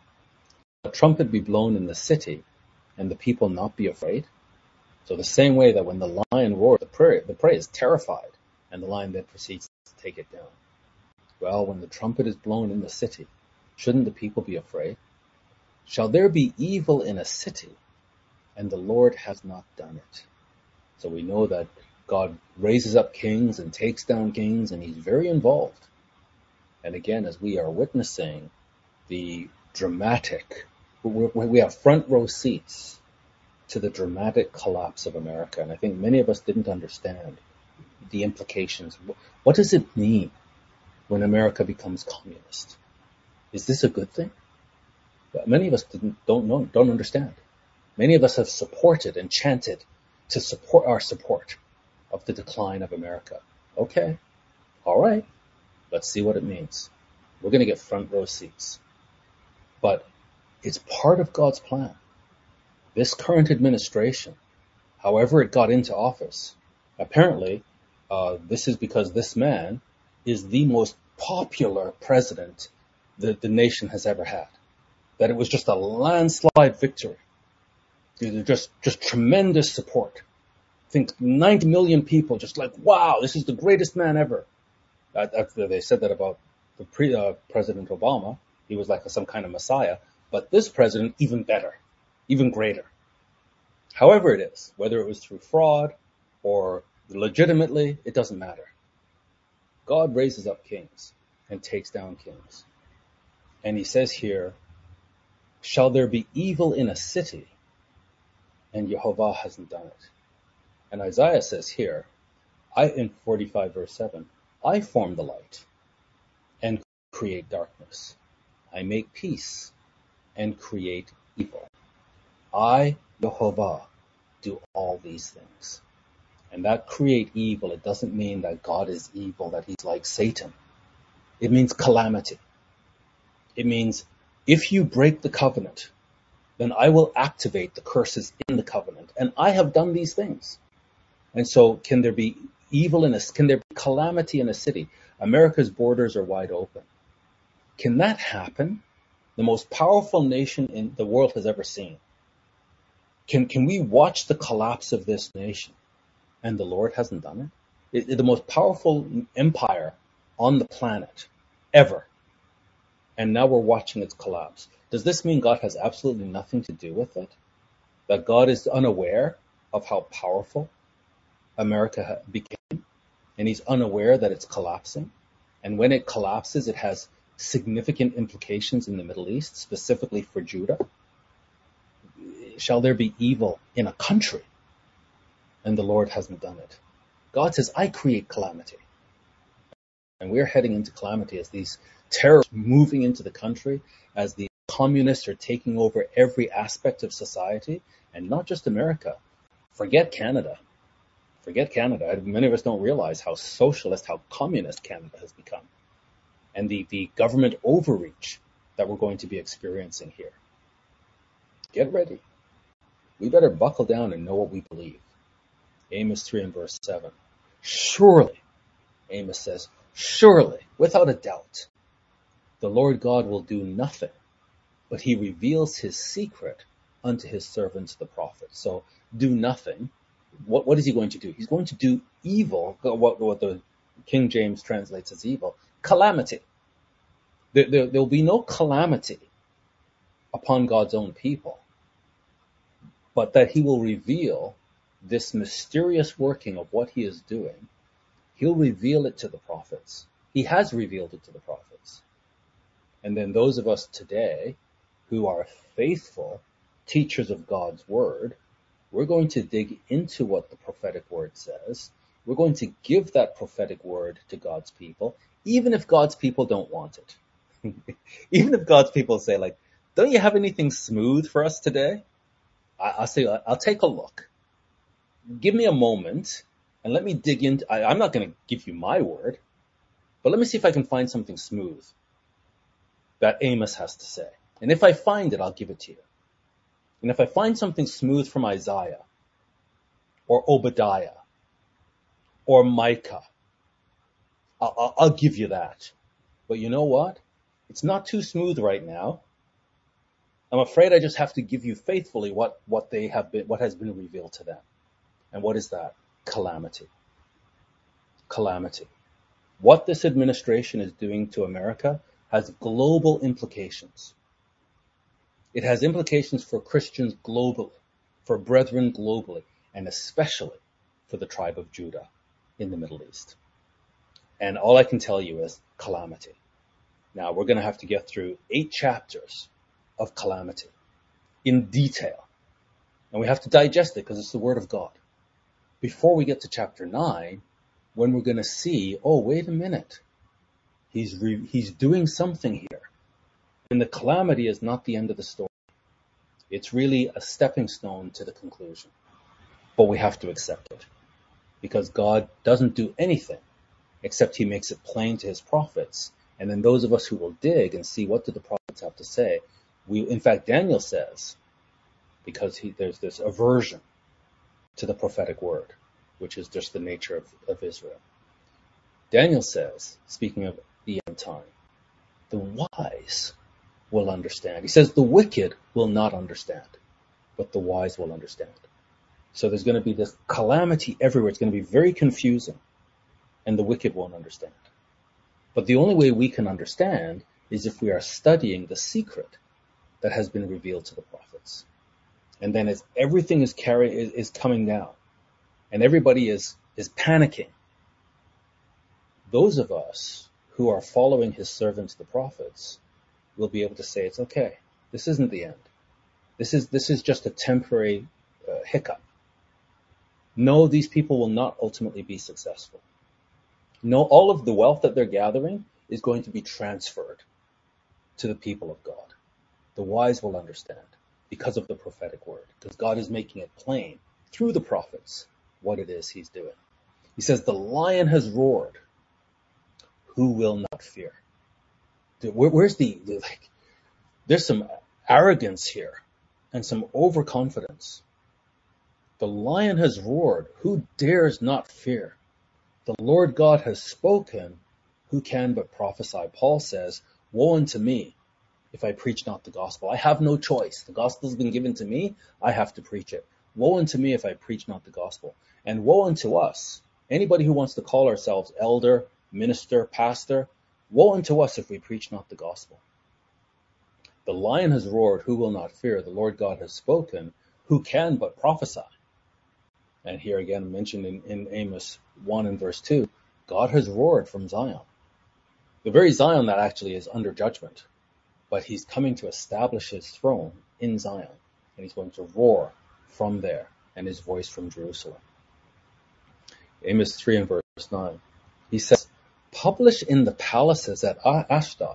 A trumpet be blown in the city, and the people not be afraid. So the same way that when the lion roars, the prey is terrified, and the lion then proceeds to take it down. Well, when the trumpet is blown in the city, shouldn't the people be afraid? Shall there be evil in a city, and the Lord has not done it? So we know that God raises up kings and takes down kings, and he's very involved. And again, as we are witnessing the dramatic, we have front row seats to the dramatic collapse of America. And I think many of us didn't understand the implications. What does it mean when America becomes communist? Is this a good thing? Many of us don't understand. Many of us have supported and chanted to support our support of the decline of America. Okay, all right, let's see what it means. We're going to get front row seats. But it's part of God's plan. This current administration, however it got into office, apparently this is because this man is the most popular president that the nation has ever had. That it was just a landslide victory. Just tremendous support. I think 90 million people just like, wow, this is the greatest man ever. After they said that about the President Obama, he was like some kind of messiah. But this president, even better, even greater. However it is, whether it was through fraud or legitimately, it doesn't matter. God raises up kings and takes down kings. And he says here, shall there be evil in a city? And Jehovah hasn't done it. And Isaiah says here, in 45 verse 7, I form the light and create darkness. I make peace and create evil. I, Jehovah, do all these things. And that create evil, it doesn't mean that God is evil, that he's like Satan. It means calamity. It means if you break the covenant, then I will activate the curses in the covenant. And I have done these things. And so can there be can there be calamity in a city? America's borders are wide open. Can that happen? The most powerful nation in the world has ever seen. Can we watch the collapse of this nation? And the Lord hasn't done it? The most powerful empire on the planet ever. And now we're watching its collapse. Does this mean God has absolutely nothing to do with it? That God is unaware of how powerful America became? And he's unaware that it's collapsing? And when it collapses, it has significant implications in the Middle East, specifically for Judah? Shall there be evil in a country? And the Lord hasn't done it. God says, I create calamity. And we're heading into calamity as these terrorists moving into the country, as the communists are taking over every aspect of society, and not just America. Forget Canada. Forget Canada. Many of us don't realize how socialist, how communist Canada has become. And the government overreach that we're going to be experiencing here. Get ready. We better buckle down and know what we believe. Amos 3 and verse 7. Surely, Amos says, surely, without a doubt, the Lord God will do nothing, but he reveals his secret unto his servants, the prophets. So do nothing. What is he going to do? He's going to do evil, what the King James translates as evil, calamity. There'll be no calamity upon God's own people, but that he will reveal this mysterious working of what he is doing He'll reveal it to the prophets. He has revealed it to the prophets. And then those of us today who are faithful teachers of God's word, we're going to dig into what the prophetic word says. We're going to give that prophetic word to God's people, even if God's people don't want it. Even if God's people say, like, don't you have anything smooth for us today? I'll say, I'll take a look. Give me a moment and let me dig into, I'm not going to give you my word, but let me see if I can find something smooth that Amos has to say. And if I find it, I'll give it to you. And if I find something smooth from Isaiah or Obadiah or Micah, I'll give you that. But you know what? It's not too smooth right now. I'm afraid I just have to give you faithfully what has been revealed to them. And what is that? Calamity. Calamity. What this administration is doing to America has global implications. It has implications for Christians globally, for brethren globally, and especially for the tribe of Judah in the Middle East. And all I can tell you is calamity. Now, we're going to have to get through 8 chapters of calamity in detail. And we have to digest it because it's the Word of God. Before we get to chapter 9, when we're going to see, oh, wait a minute. He's doing something here. And the calamity is not the end of the story. It's really a stepping stone to the conclusion. But we have to accept it. Because God doesn't do anything except he makes it plain to his prophets. And then those of us who will dig and see what do the prophets have to say, in fact, Daniel says, because there's this aversion to the prophetic word, which is just the nature of Israel. Daniel says, speaking of the end time, the wise will understand. He says the wicked will not understand, but the wise will understand. So there's going to be this calamity everywhere. It's going to be very confusing, and the wicked won't understand. But the only way we can understand is if we are studying the secret that has been revealed to the prophets. And then as everything is coming down, and everybody is panicking, those of us who are following his servants, the prophets, will be able to say, it's okay. This isn't the end. This is just a temporary hiccup. No, these people will not ultimately be successful. No, all of the wealth that they're gathering is going to be transferred to the people of God. The wise will understand because of the prophetic word, because God is making it plain through the prophets what it is he's doing. He says, the lion has roared. Who will not fear? Where's there's some arrogance here and some overconfidence. The lion has roared. Who dares not fear? The Lord God has spoken. Who can but prophesy? Paul says, woe unto me if I preach not the gospel. I have no choice. The gospel has been given to me. I have to preach it. Woe unto me if I preach not the gospel. And woe unto us, anybody who wants to call ourselves elder, minister, pastor, woe unto us if we preach not the gospel. The lion has roared. Who will not fear? The Lord God has spoken. Who can but prophesy? And here again, mentioned in Amos 1 and verse 2, God has roared from Zion. The very Zion that actually is under judgment. But he's coming to establish his throne in Zion. And he's going to roar from there, and his voice from Jerusalem. Amos 3 and verse 9. He says, publish in the palaces at Ashdod.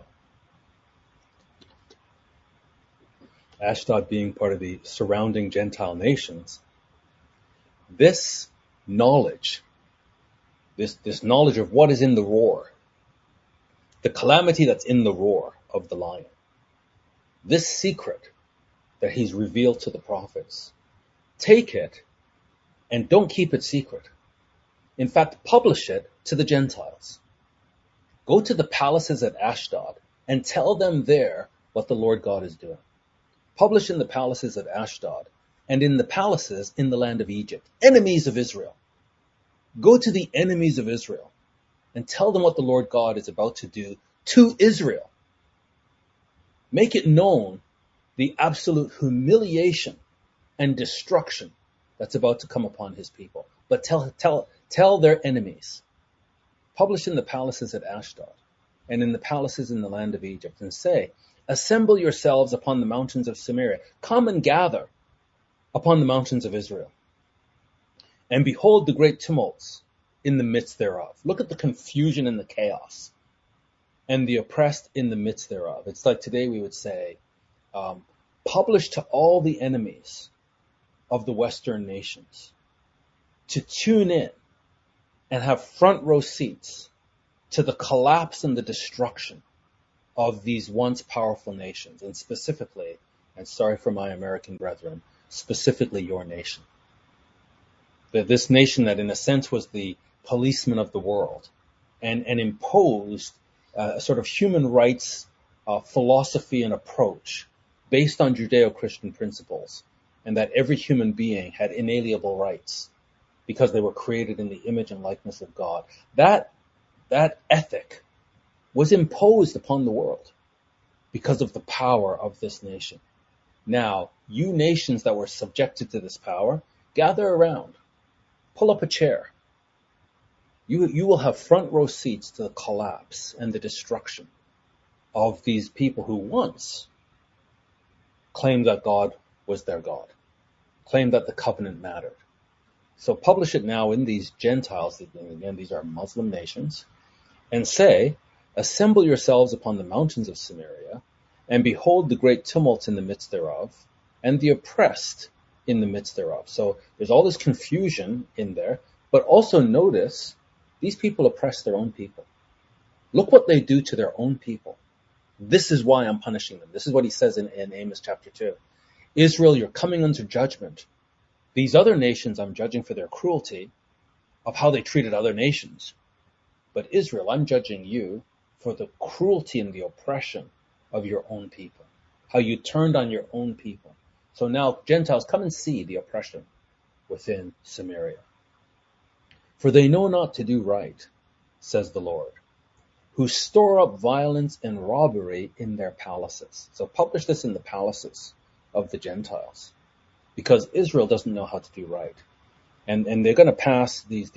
Ashdod being part of the surrounding Gentile nations. This knowledge, this knowledge of what is in the roar, the calamity that's in the roar of the lion, this secret that he's revealed to the prophets, take it and don't keep it secret. In fact, publish it to the Gentiles. Go to the palaces at Ashdod and tell them there what the Lord God is doing. Publish in the palaces at Ashdod and in the palaces in the land of Egypt, enemies of Israel. Go to the enemies of Israel and tell them what the Lord God is about to do to Israel. Make it known the absolute humiliation and destruction that's about to come upon his people. But tell their enemies publish in the palaces at Ashdod, and in the palaces in the land of Egypt, and say, assemble yourselves upon the mountains of Samaria. Come and gather upon the mountains of Israel. And behold the great tumults in the midst thereof. Look at the confusion and the chaos. And the oppressed in the midst thereof. It's like today we would say, publish to all the enemies of the Western nations to tune in and have front row seats to the collapse and the destruction of these once powerful nations, and specifically, and sorry for my American brethren, specifically your nation. This nation that in a sense was the policeman of the world and imposed a sort of human rights philosophy and approach based on Judeo-Christian principles, and that every human being had inalienable rights because they were created in the image and likeness of God. That ethic was imposed upon the world because of the power of this nation. Now, you nations that were subjected to this power, gather around, pull up a chair. You will have front row seats to the collapse and the destruction of these people who once claimed that God was their God, claimed that the covenant mattered. So publish it now in these Gentiles, and again, these are Muslim nations, and say, assemble yourselves upon the mountains of Samaria, and behold the great tumults in the midst thereof, and the oppressed in the midst thereof. So there's all this confusion in there, but also notice these people oppress their own people. Look what they do to their own people. This is why I'm punishing them. This is what he says in Amos chapter 2. Israel, you're coming under judgment. These other nations I'm judging for their cruelty of how they treated other nations. But Israel, I'm judging you for the cruelty and the oppression of your own people, how you turned on your own people. So now, Gentiles, come and see the oppression within Samaria. For they know not to do right, says the Lord, who store up violence and robbery in their palaces. So publish this in the palaces of the Gentiles, because Israel doesn't know how to do right. And they're going to pass these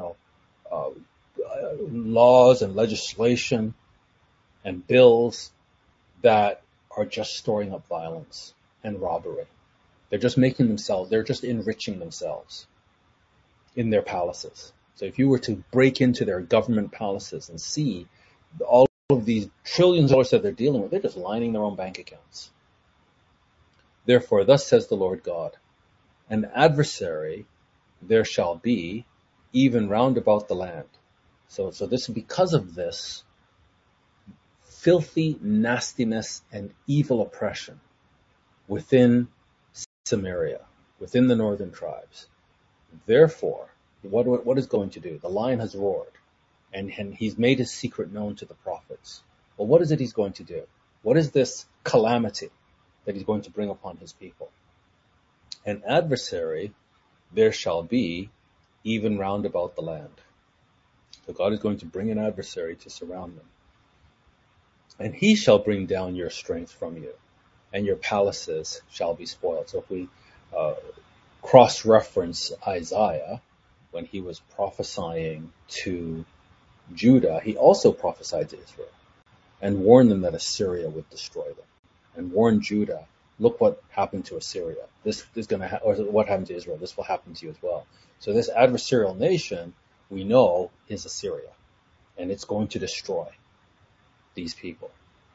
laws and legislation and bills that are just storing up violence and robbery. They're just they're just enriching themselves in their palaces. So if you were to break into their government palaces and see all of these trillions of dollars that they're dealing with, they're just lining their own bank accounts. Therefore, thus says the Lord God, an adversary there shall be, even round about the land. So this, because of this filthy nastiness and evil oppression within Samaria, within the northern tribes. Therefore, what is going to do? The lion has roared, and he's made his secret known to the prophets. Well, what is it he's going to do? What is this calamity that he's going to bring upon his people? An adversary there shall be, even round about the land. So God is going to bring an adversary to surround them. And he shall bring down your strength from you, and your palaces shall be spoiled. So if we cross-reference Isaiah, when he was prophesying to Judah, he also prophesied to Israel and warned them that Assyria would destroy them, and warned Judah, look what happened to Assyria. This is going to or what happened to Israel. This will happen to you as well. So this adversarial nation, we know, is Assyria, and it's going to destroy these people.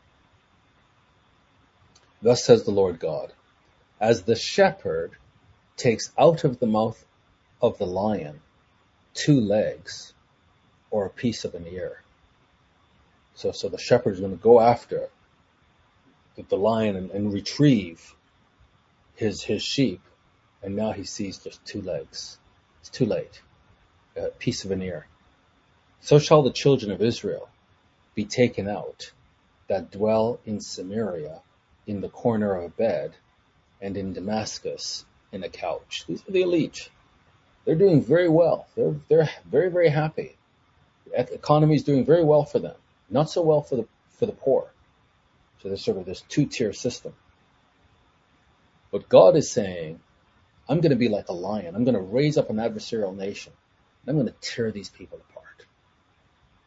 Thus says the Lord God, as the shepherd takes out of the mouth of the lion 2 legs or a piece of an ear. So the shepherd is going to go after the lion and retrieve his sheep, and now he sees just 2 legs. It's too late. A piece of an ear. So shall the children of Israel be taken out that dwell in Samaria, in the corner of a bed, and in Damascus in a couch. These are the elite. They're doing very well. They're very, very happy. The economy is doing very well for them. Not so well for the poor. So there's sort of this 2-tier system. But God is saying, I'm going to be like a lion. I'm going to raise up an adversarial nation. And I'm going to tear these people apart.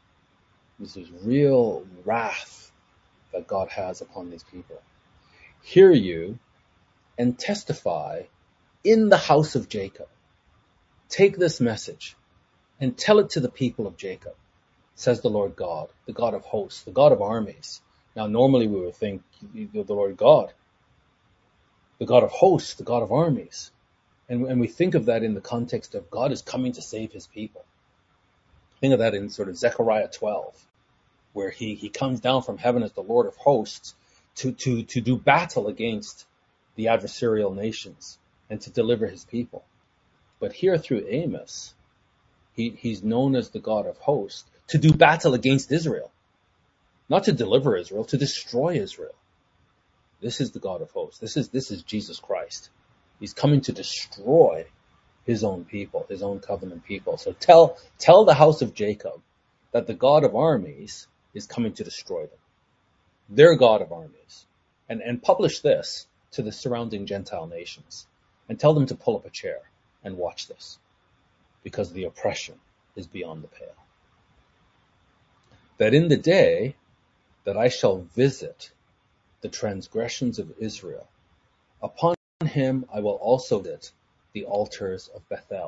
This is real wrath that God has upon these people. Hear you and testify in the house of Jacob. Take this message and tell it to the people of Jacob, says the Lord God, the God of hosts, the God of armies. Now, normally we would think the Lord God, the God of hosts, the God of armies. And we think of that in the context of God is coming to save his people. Think of that in sort of Zechariah 12, where he comes down from heaven as the Lord of hosts to do battle against the adversarial nations and to deliver his people. But here through Amos, he's known as the God of hosts to do battle against Israel. Not to deliver Israel, to destroy Israel. This is the God of hosts. This is Jesus Christ. He's coming to destroy his own people, his own covenant people. So tell the house of Jacob that the God of armies is coming to destroy them. Their God of armies. And publish this to the surrounding Gentile nations. And tell them to pull up a chair and watch this. Because the oppression is beyond the pale. That in the day that I shall visit the transgressions of Israel, upon him I will also visit the altars of Bethel.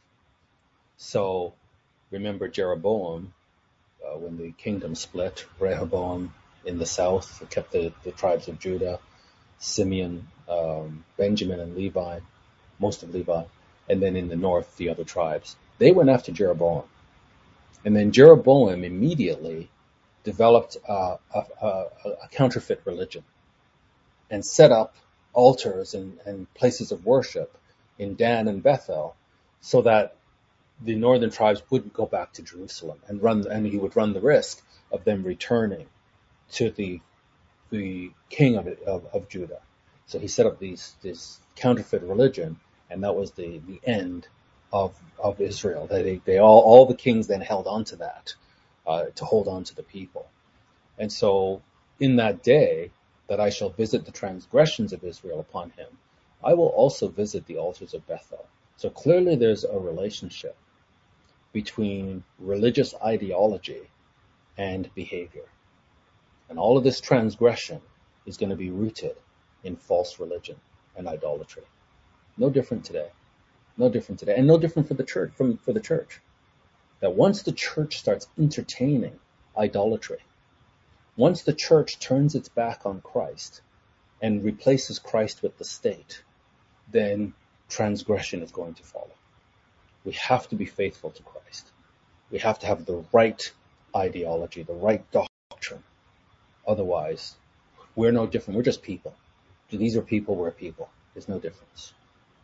So remember Jeroboam, when the kingdom split, Rehoboam in the south kept the tribes of Judah, Simeon, Benjamin and Levi, most of Levi, and then in the north the other tribes. They went after Jeroboam. And then Jeroboam immediately developed a counterfeit religion and set up altars and places of worship in Dan and Bethel so that the northern tribes wouldn't go back to Jerusalem and he would run the risk of them returning to the king of Judah. So he set up this counterfeit religion, and that was the end of Israel. They all the kings then held on to that to hold on to the people. And so in that day that I shall visit the transgressions of Israel upon him, I will also visit the altars of Bethel. So clearly there's a relationship between religious ideology and behavior. And all of this transgression is going to be rooted in false religion and idolatry. No different today. No different today. And no different for the church, for the church. That once the church starts entertaining idolatry, once the church turns its back on Christ and replaces Christ with the state, then transgression is going to follow. We have to be faithful to Christ. We have to have the right ideology, the right doctrine. Otherwise, we're no different. We're just people. These are people, we're people. There's no difference.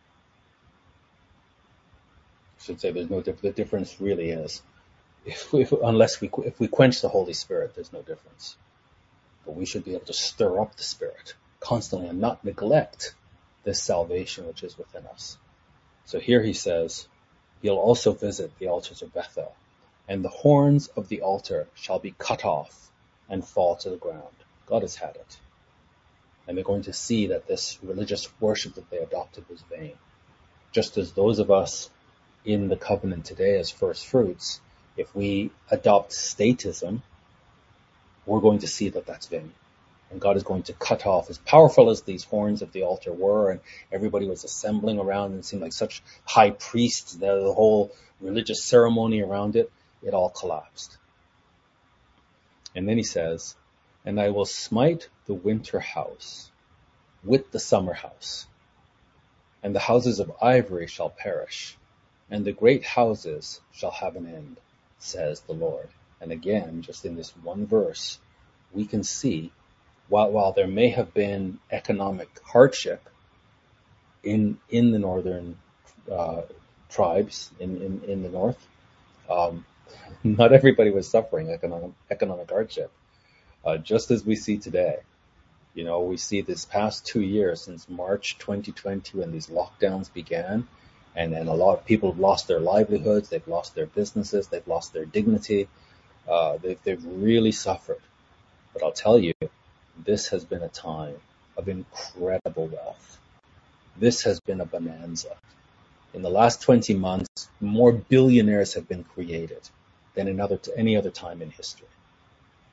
I should say there's no difference. The difference really is, if we quench the Holy Spirit, there's no difference. But we should be able to stir up the Spirit constantly and not neglect this salvation which is within us. So here he says, he'll also visit the altars of Bethel, and the horns of the altar shall be cut off and fall to the ground. God has had it. And they're going to see that this religious worship that they adopted was vain. Just as those of us in the covenant today as first fruits, if we adopt statism, we're going to see that that's vain. And God is going to cut off, as powerful as these horns of the altar were, and everybody was assembling around and seemed like such high priests, the whole religious ceremony around it, it all collapsed. And then he says, and I will smite the winter house with the summer house, and the houses of ivory shall perish, and the great houses shall have an end, says the Lord. And again, just in this one verse, we can see, while there may have been economic hardship in the northern tribes in the north, not everybody was suffering economic hardship, just as we see today. You know, we see this past 2 years since March 2020 when these lockdowns began, and a lot of people have lost their livelihoods, they've lost their businesses, they've lost their dignity, they've really suffered. But I'll tell you, this has been a time of incredible wealth. This has been a bonanza. In the last 20 months, more billionaires have been created than in any other time in history.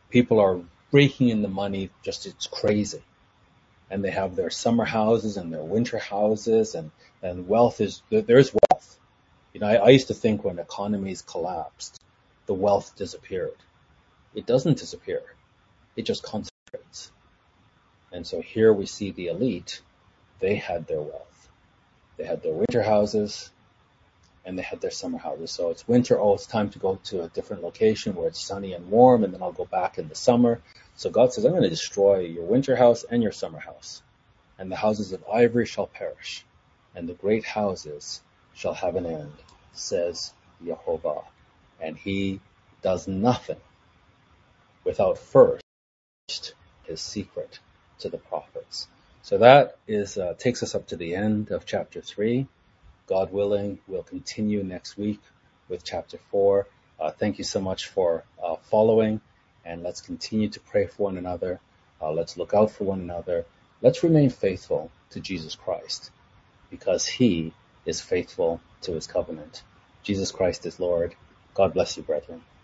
People are raking in the money, just it's crazy. And they have their summer houses and their winter houses, and there's wealth. I used to think when economies collapsed, the wealth disappeared. It doesn't disappear. It just concentrates. And so here we see the elite, they had their wealth. They had their winter houses and they had their summer houses. So it's winter, it's time to go to a different location where it's sunny and warm, and then I'll go back in the summer. So God says, I'm going to destroy your winter house and your summer house. And the houses of ivory shall perish, and the great houses shall have an end, says Jehovah. And he does nothing without first his secret to the prophets. So that takes us up to the end of chapter 3. God willing, we'll continue next week with chapter 4. Thank you so much for following, and let's continue to pray for one another. Let's look out for one another. Let's remain faithful to Jesus Christ, because he is faithful to his covenant. Jesus Christ is Lord. God bless you, brethren.